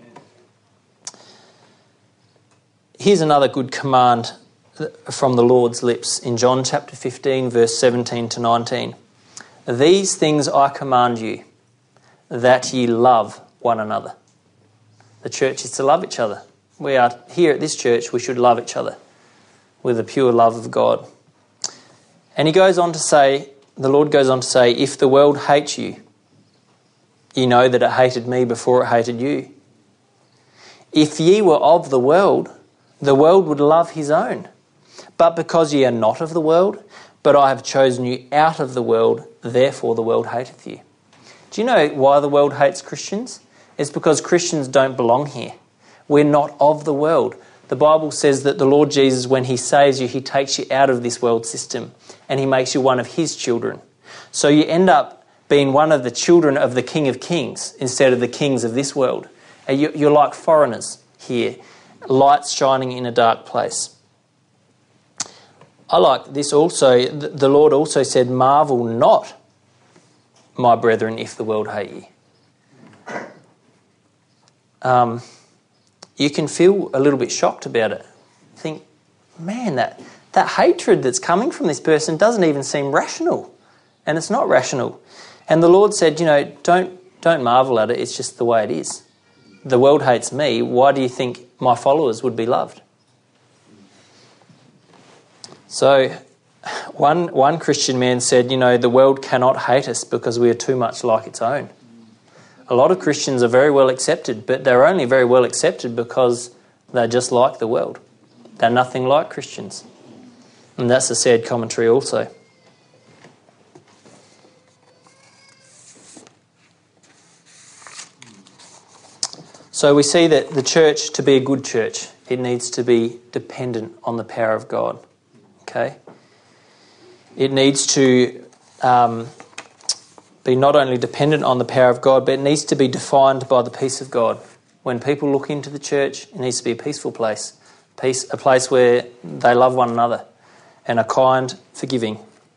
Here's another good command from the Lord's lips in John chapter 15, verse 17 to 19. These things I command you, that ye love one another. The church is to love each other. We are here at this church, we should love each other with the pure love of God. And he goes on to say, the Lord goes on to say, if the world hates you, ye know that it hated me before it hated you. If ye were of the world would love his own. But because ye are not of the world, but I have chosen you out of the world, therefore the world hateth you. Do you know why the world hates Christians? It's because Christians don't belong here. We're not of the world. The Bible says that the Lord Jesus, when he saves you, he takes you out of this world system and he makes you one of his children. So you end up being one of the children of the King of Kings instead of the kings of this world. You're like foreigners here, lights shining in a dark place. I like this also. The Lord also said, marvel not, my brethren, if the world hate you. You can feel a little bit shocked about it. Think, man, that hatred that's coming from this person doesn't even seem rational. And it's not rational. And the Lord said, don't marvel at it, it's just the way it is. The world hates me, why do you think my followers would be loved? So one Christian man said, the world cannot hate us because we are too much like its own. A lot of Christians are very well accepted, but they're only very well accepted because they're just like the world. They're nothing like Christians. And that's a sad commentary also. So we see that the church, to be a good church, it needs to be dependent on the power of God. Okay? It needs to be not only dependent on the power of God, but it needs to be defined by the peace of God. When people look into the church, it needs to be a peaceful place. A place where they love one another and are kind, forgiving.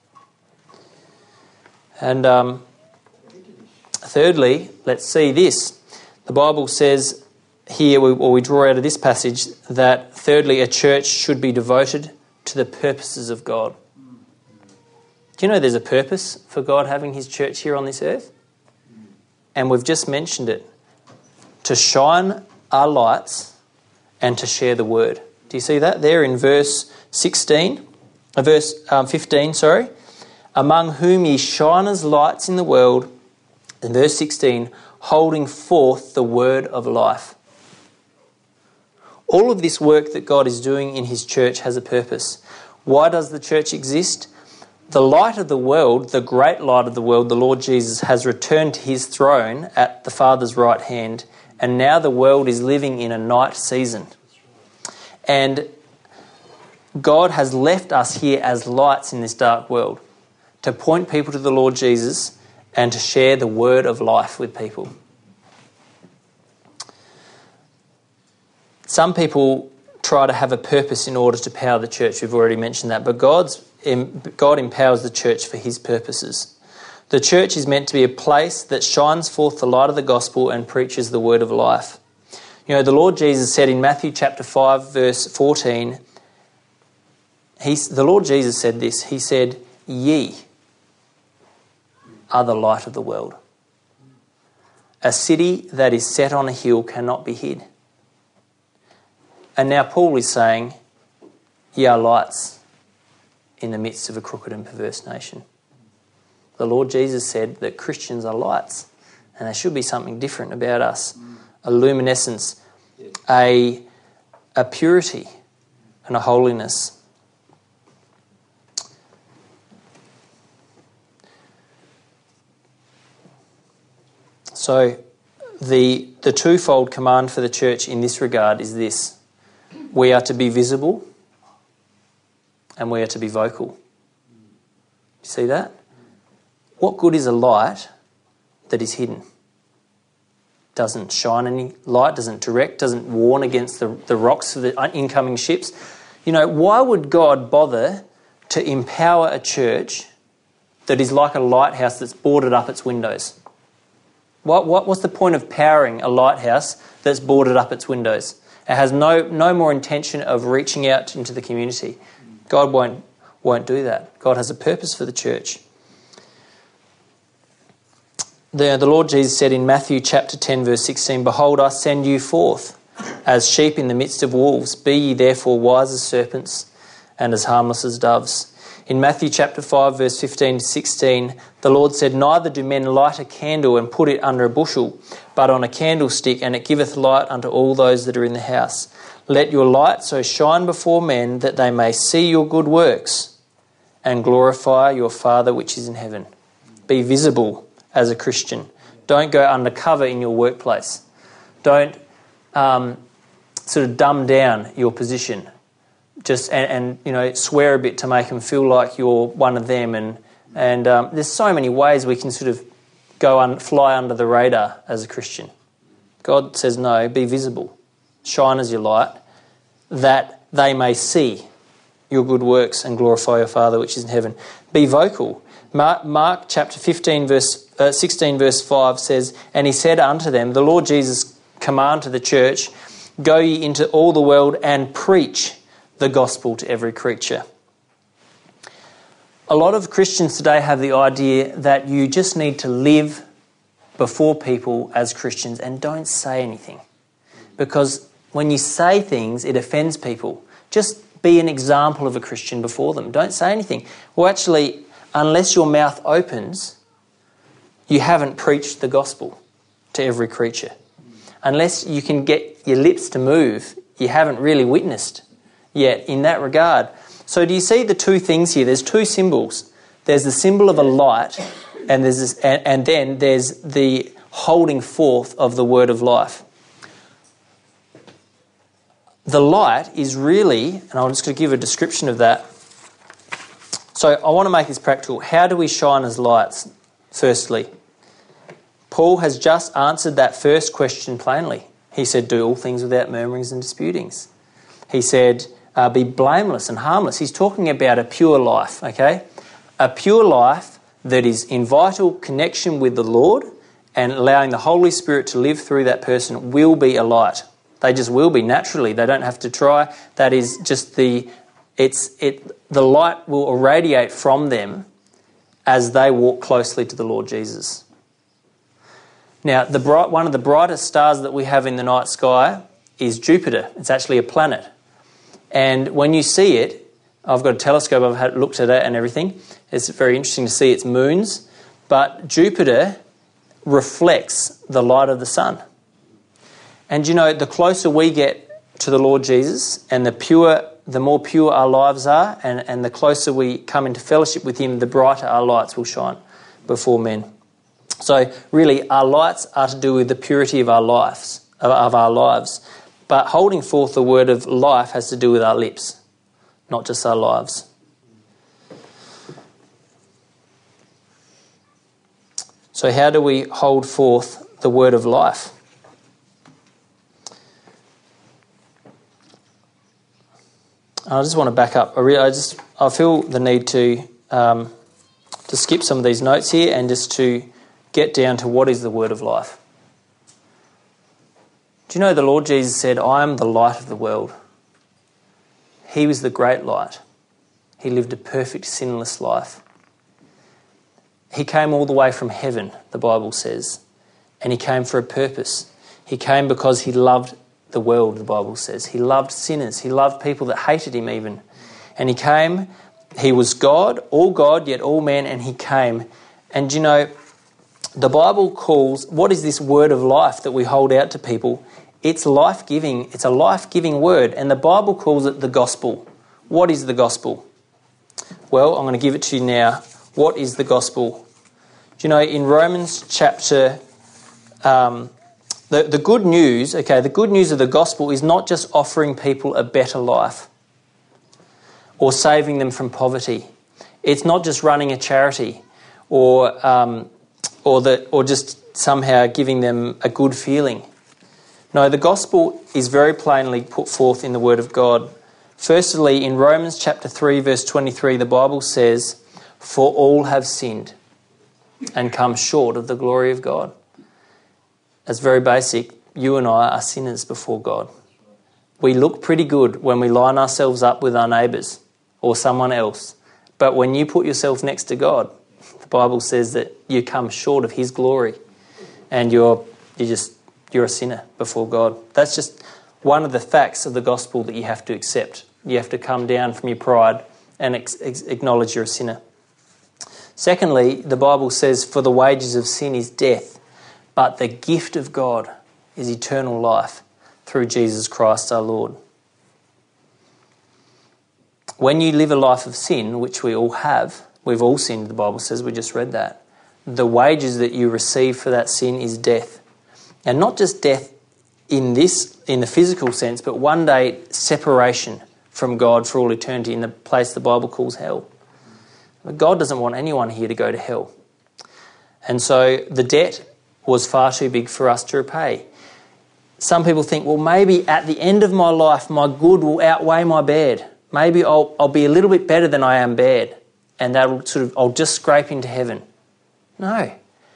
And thirdly, let's see this. The Bible says here, we draw out of this passage, that thirdly, a church should be devoted to the purposes of God. Do you know there's a purpose for God having his church here on this earth? And we've just mentioned it. To shine our lights and to share the word. Do you see that there in verse 15, sorry? Among whom ye shine as lights in the world, in verse 16, holding forth the word of life. All of this work that God is doing in his church has a purpose. Why does the church exist? The light of the world, the great light of the world, the Lord Jesus, has returned to his throne at the Father's right hand, and now the world is living in a night season. And God has left us here as lights in this dark world to point people to the Lord Jesus and to share the word of life with people. Some people try to have a purpose in order to power the church. We've already mentioned that. But God empowers the church for his purposes. The church is meant to be a place that shines forth the light of the gospel and preaches the word of life. You know, the Lord Jesus said in Matthew chapter 5, verse 14, the Lord Jesus said this. He said, "Ye are the light of the world. A city that is set on a hill cannot be hid." And now Paul is saying, "Ye are lights in the midst of a crooked and perverse nation." The Lord Jesus said that Christians are lights, and there should be something different about us. A luminescence, a purity and a holiness. So the twofold command for the church in this regard is this. We are to be visible and we are to be vocal. You see that? What good is a light that is hidden? Doesn't shine any light, doesn't direct, doesn't warn against the rocks of the incoming ships. You know, why would God bother to empower a church that is like a lighthouse that's boarded up its windows? What's the point of powering a lighthouse that's boarded up its windows? It has no more intention of reaching out into the community. God won't do that. God has a purpose for the church. The Lord Jesus said in Matthew chapter 10 verse 16, "Behold, I send you forth as sheep in the midst of wolves. Be ye therefore wise as serpents and as harmless as doves." In Matthew chapter 5 verse 15 to 16, the Lord said, "Neither do men light a candle and put it under a bushel, but on a candlestick, and it giveth light unto all those that are in the house. Let your light so shine before men that they may see your good works and glorify your Father which is in heaven." Be visible as a Christian. Don't go undercover in your workplace. Don't sort of dumb down your position. Just and you know, swear a bit to make them feel like you're one of them, and there's so many ways we can sort of fly under the radar as a Christian. God says no, be visible, shine as your light, that they may see your good works and glorify your Father which is in heaven. Be vocal. Mark chapter 16 verse 5 says, "And he said unto them," the Lord Jesus' command to the church, "Go ye into all the world and preach the gospel to every creature." A lot of Christians today have the idea that you just need to live before people as Christians and don't say anything. Because when you say things, it offends people. Just be an example of a Christian before them. Don't say anything. Well, actually, unless your mouth opens, you haven't preached the gospel to every creature. Unless you can get your lips to move, you haven't really witnessed yet in that regard. So do you see the two things here? There's two symbols. There's the symbol of a light, and then there's the holding forth of the word of life. The light is really, and I'm just going to give a description of that. So I want to make this practical. How do we shine as lights? Firstly, Paul has just answered that first question plainly. He said, "Do all things without murmurings and disputings." He said, "Be blameless and harmless." He's talking about a pure life, okay? A pure life that is in vital connection with the Lord and allowing the Holy Spirit to live through that person will be a light. They just will be naturally. They don't have to try. That is just the light will irradiate from them as they walk closely to the Lord Jesus. Now, one of the brightest stars that we have in the night sky is Jupiter. It's actually a planet. And when you see it, I've got a telescope, I've looked at it and everything. It's very interesting to see its moons. But Jupiter reflects the light of the sun. And the closer we get to the Lord Jesus and the more pure our lives are and the closer we come into fellowship with him, the brighter our lights will shine before men. So really our lights are to do with the purity of our lives. But holding forth the word of life has to do with our lips, not just our lives. So how do we hold forth the word of life? I just want to back up. I feel the need to skip some of these notes here and just to get down to what is the word of life. Do you know the Lord Jesus said, I am the light of the world. He was the great light. He lived a perfect, sinless life. He came all the way from heaven, the Bible says, and he came for a purpose. He came because he loved the world, the Bible says. He loved sinners. He loved people that hated him even. And he came, he was God, yet all man, and he came. And the Bible calls, what is this word of life that we hold out to people? It's life-giving. It's a life-giving word. And the Bible calls it the gospel. What is the gospel? Well, I'm going to give it to you now. What is the gospel? Do you know, in Romans chapter... The good news, the good news of the gospel is not just offering people a better life or saving them from poverty. It's not just running a charity or just somehow giving them a good feeling. No, the gospel is very plainly put forth in the Word of God. Firstly, in Romans chapter 3, verse 23, the Bible says, "For all have sinned and come short of the glory of God." That's very basic. You and I are sinners before God. We look pretty good when we line ourselves up with our neighbours or someone else. But when you put yourself next to God, the Bible says that you come short of his glory and you're a sinner before God. That's just one of the facts of the gospel that you have to accept. You have to come down from your pride and acknowledge you're a sinner. Secondly, the Bible says, "For the wages of sin is death, but the gift of God is eternal life through Jesus Christ our Lord." When you live a life of sin, which we all have, we've all sinned, the Bible says, we just read that, the wages that you receive for that sin is death. And not just death in the physical sense, but one day separation from God for all eternity in the place the Bible calls hell. But God doesn't want anyone here to go to hell. And so the debt was far too big for us to repay. Some people think, well, maybe at the end of my life, my good will outweigh my bad. Maybe I'll be a little bit better than I am bad, and I'll just scrape into heaven. No,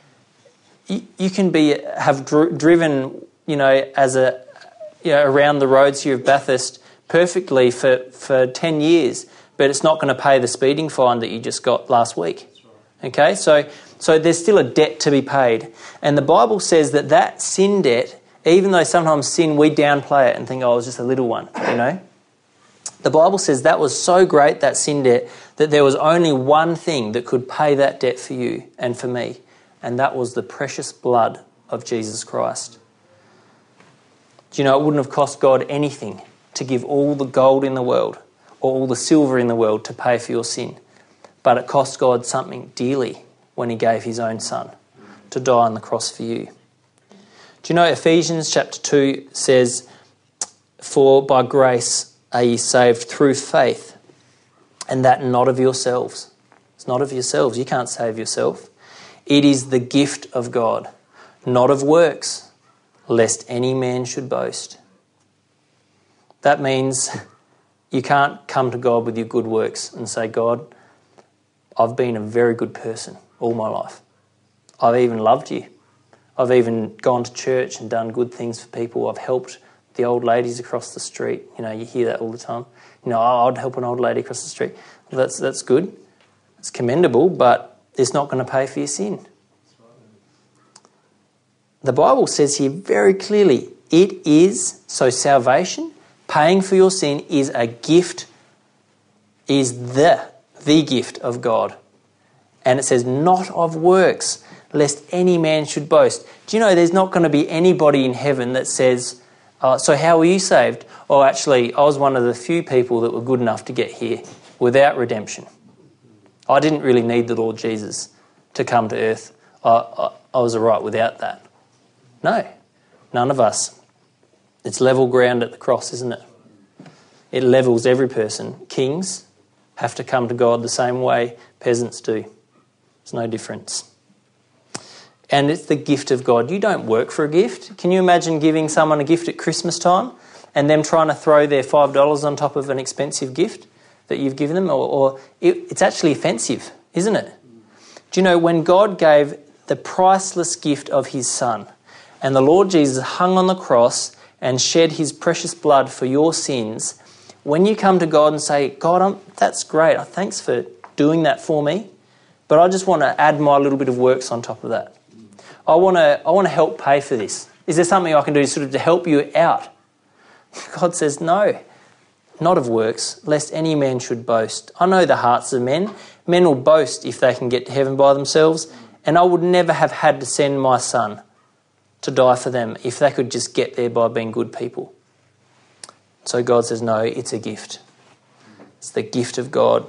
you can have driven, around the roads here of Bathurst perfectly for 10 years, but it's not going to pay the speeding fine that you just got last week. Okay, so there's still a debt to be paid. And the Bible says that sin debt, even though sometimes sin, we downplay it and think, oh, it was just a little one, The Bible says that was so great, that sin debt, that there was only one thing that could pay that debt for you and for me, and that was the precious blood of Jesus Christ. Do you know, it wouldn't have cost God anything to give all the gold in the world or all the silver in the world to pay for your sin. But it cost God something dearly when he gave his own son to die on the cross for you. Do you know Ephesians chapter 2 says, "For by grace are ye saved through faith, and that not of yourselves." It's not of yourselves. You can't save yourself. "It is the gift of God, not of works, lest any man should boast." That means you can't come to God with your good works and say, "God, I've been a very good person all my life. I've even loved you. I've even gone to church and done good things for people. I've helped the old ladies across the street." You hear that all the time. I'd help an old lady across the street. Well, that's good. It's commendable, but it's not going to pay for your sin. The Bible says here very clearly, It is, so salvation, paying for your sin, is a gift, is the gift of God. And it says, not of works, lest any man should boast. Do you know there's not going to be anybody in heaven that says, so how were you saved? Oh, actually, I was one of the few people that were good enough to get here without redemption. I didn't really need the Lord Jesus to come to earth. I was all right without that. No, none of us. It's level ground at the cross, isn't it? It levels every person. Kings have to come to God the same way peasants do. There's no difference. And it's the gift of God. You don't work for a gift. Can you imagine giving someone a gift at Christmas time and them trying to throw their $5 on top of an expensive gift that you've given them? It's actually offensive, isn't it? Do you know, when God gave the priceless gift of his Son, and the Lord Jesus hung on the cross and shed his precious blood for your sins, when you come to God and say, God, that's great, thanks for doing that for me, but I just want to add my little bit of works on top of that. I want to help pay for this. Is there something I can do sort of to help you out? God says, no, not of works, lest any man should boast. I know the hearts of men. Men will boast if they can get to heaven by themselves, and I would never have had to send my Son to die for them if they could just get there by being good people. So God says, no, it's a gift. It's the gift of God.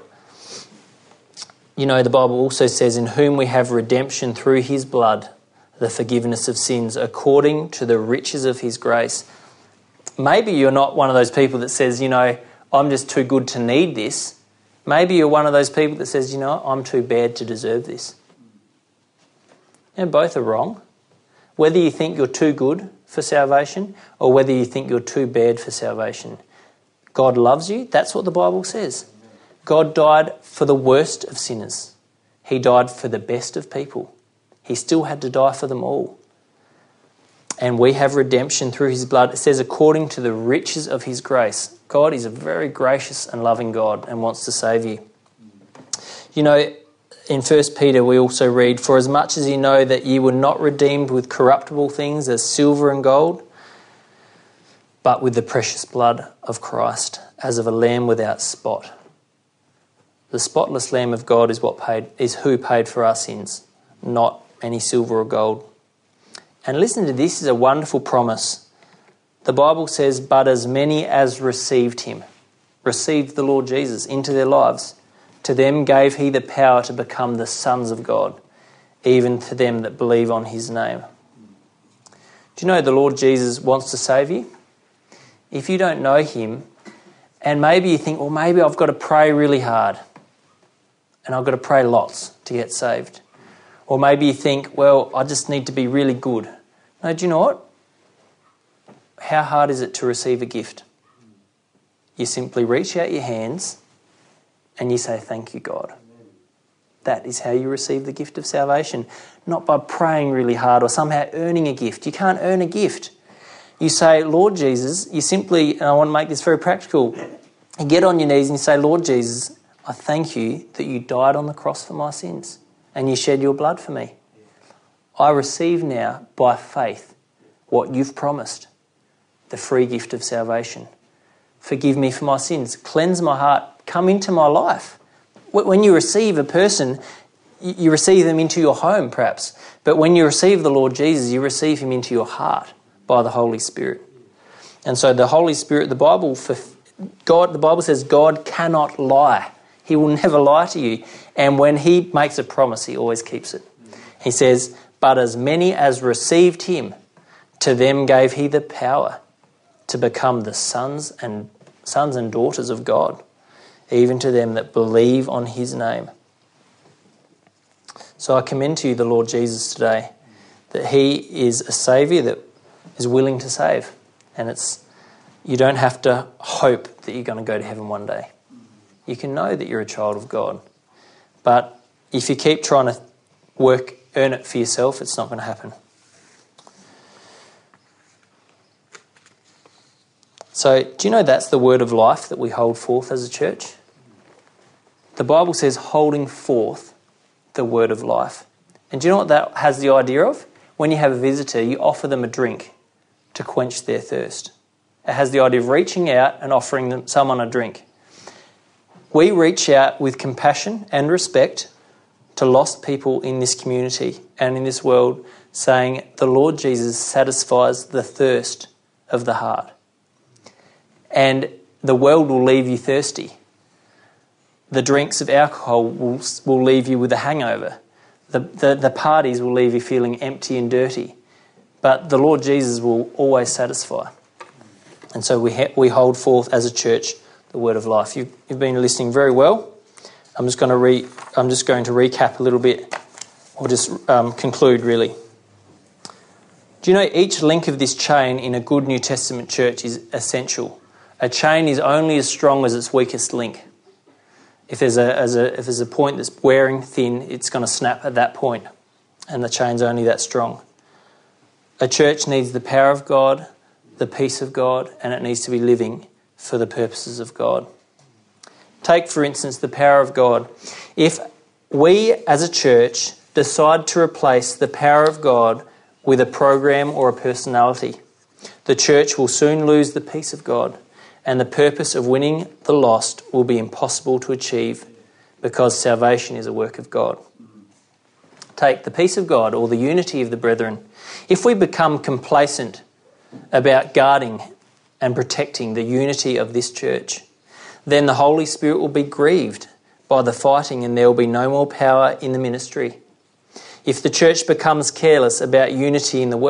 You know, the Bible also says, in whom we have redemption through his blood, the forgiveness of sins, according to the riches of his grace. Maybe you're not one of those people that says, you know, I'm just too good to need this. Maybe you're one of those people that says, you know, I'm too bad to deserve this. And both are wrong. Whether you think you're too good for salvation or whether you think you're too bad for salvation, God loves you. That's what the Bible says. God died for the worst of sinners. He died for the best of people. He still had to die for them all. And we have redemption through his blood. It says, according to the riches of his grace. God is a very gracious and loving God and wants to save you. You know, in 1 Peter we also read, for as much as you know that ye were not redeemed with corruptible things as silver and gold, but with the precious blood of Christ, as of a lamb without spot. The spotless Lamb of God is who paid for our sins, not any silver or gold. And listen to this, is a wonderful promise. The Bible says, but as many as received him, received the Lord Jesus into their lives, to them gave he the power to become the sons of God, even to them that believe on his name. Do you know the Lord Jesus wants to save you? If you don't know him, and maybe you think, well, maybe I've got to pray really hard, and I've got to pray lots to get saved. Or maybe you think, well, I just need to be really good. No, do you know what? How hard is it to receive a gift? You simply reach out your hands and you say, thank you, God. That is how you receive the gift of salvation. Not by praying really hard or somehow earning a gift. You can't earn a gift. You say, Lord Jesus, you simply, and I want to make this very practical, you get on your knees and you say, Lord Jesus, I thank you that you died on the cross for my sins. And you shed your blood for me. I receive now, by faith, what you've promised, the free gift of salvation. Forgive me for my sins. Cleanse my heart. Come into my life. When you receive a person, you receive them into your home, perhaps. But when you receive the Lord Jesus, you receive him into your heart by the Holy Spirit. And so the Holy Spirit, the Bible says God cannot lie. He will never lie to you. And when he makes a promise, he always keeps it. He says, but as many as received him, to them gave he the power to become the sons and daughters of God, even to them that believe on his name. So I commend to you the Lord Jesus today, that he is a saviour that is willing to save. And you don't have to hope that you're going to go to heaven one day. You can know that you're a child of God. But if you keep trying to earn it for yourself, it's not going to happen. So, do you know that's the word of life that we hold forth as a church? The Bible says holding forth the word of life. And do you know what that has the idea of? When you have a visitor, you offer them a drink to quench their thirst. It has the idea of reaching out and offering someone a drink. We reach out with compassion and respect to lost people in this community and in this world, saying the Lord Jesus satisfies the thirst of the heart. And the world will leave you thirsty. The drinks of alcohol will leave you with a hangover. The parties will leave you feeling empty and dirty. But the Lord Jesus will always satisfy. And so we hold forth as a church the word of life. You've been listening very well. I'm just going to recap a little bit, or just conclude really. Do you know each link of this chain in a good New Testament church is essential? A chain is only as strong as its weakest link. If there's a point that's wearing thin, it's going to snap at that point, and the chain's only that strong. A church needs the power of God, the peace of God, and it needs to be living for the purposes of God. Take, for instance, the power of God. If we as a church decide to replace the power of God with a program or a personality, the church will soon lose the peace of God, and the purpose of winning the lost will be impossible to achieve, because salvation is a work of God. Take the peace of God, or the unity of the brethren. If we become complacent about guarding and protecting the unity of this church, then the Holy Spirit will be grieved by the fighting, and there will be no more power in the ministry. If the church becomes careless about unity in the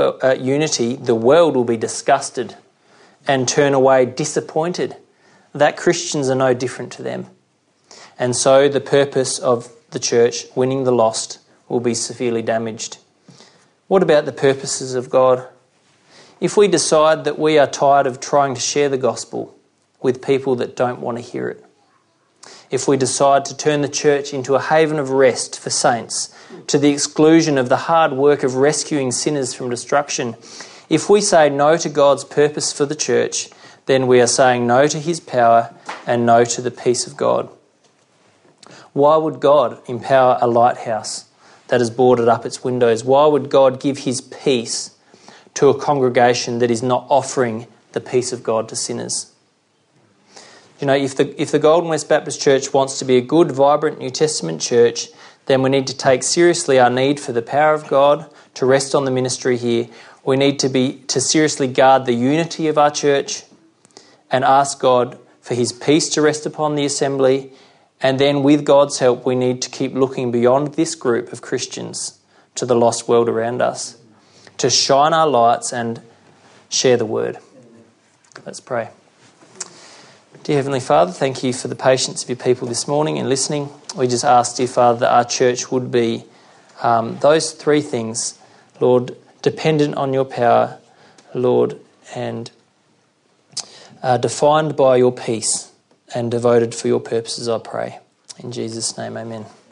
world will be disgusted and turn away disappointed that Christians are no different to them. And so the purpose of the church, winning the lost, will be severely damaged. What about the purposes of God? If we decide that we are tired of trying to share the gospel with people that don't want to hear it, if we decide to turn the church into a haven of rest for saints to the exclusion of the hard work of rescuing sinners from destruction, if we say no to God's purpose for the church, then we are saying no to his power and no to the peace of God. Why would God empower a lighthouse that has boarded up its windows? Why would God give his peace to a congregation that is not offering the peace of God to sinners? You know, if the Golden West Baptist Church wants to be a good, vibrant New Testament church, then we need to take seriously our need for the power of God to rest on the ministry here. We need to seriously guard the unity of our church and ask God for his peace to rest upon the assembly. And then with God's help, we need to keep looking beyond this group of Christians to the lost world around us, to shine our lights and share the word. Let's pray. Dear Heavenly Father, thank you for the patience of your people this morning and listening. We just ask, dear Father, that our church would be those three things, Lord: dependent on your power, Lord, and defined by your peace and devoted for your purposes, I pray. In Jesus' name, amen.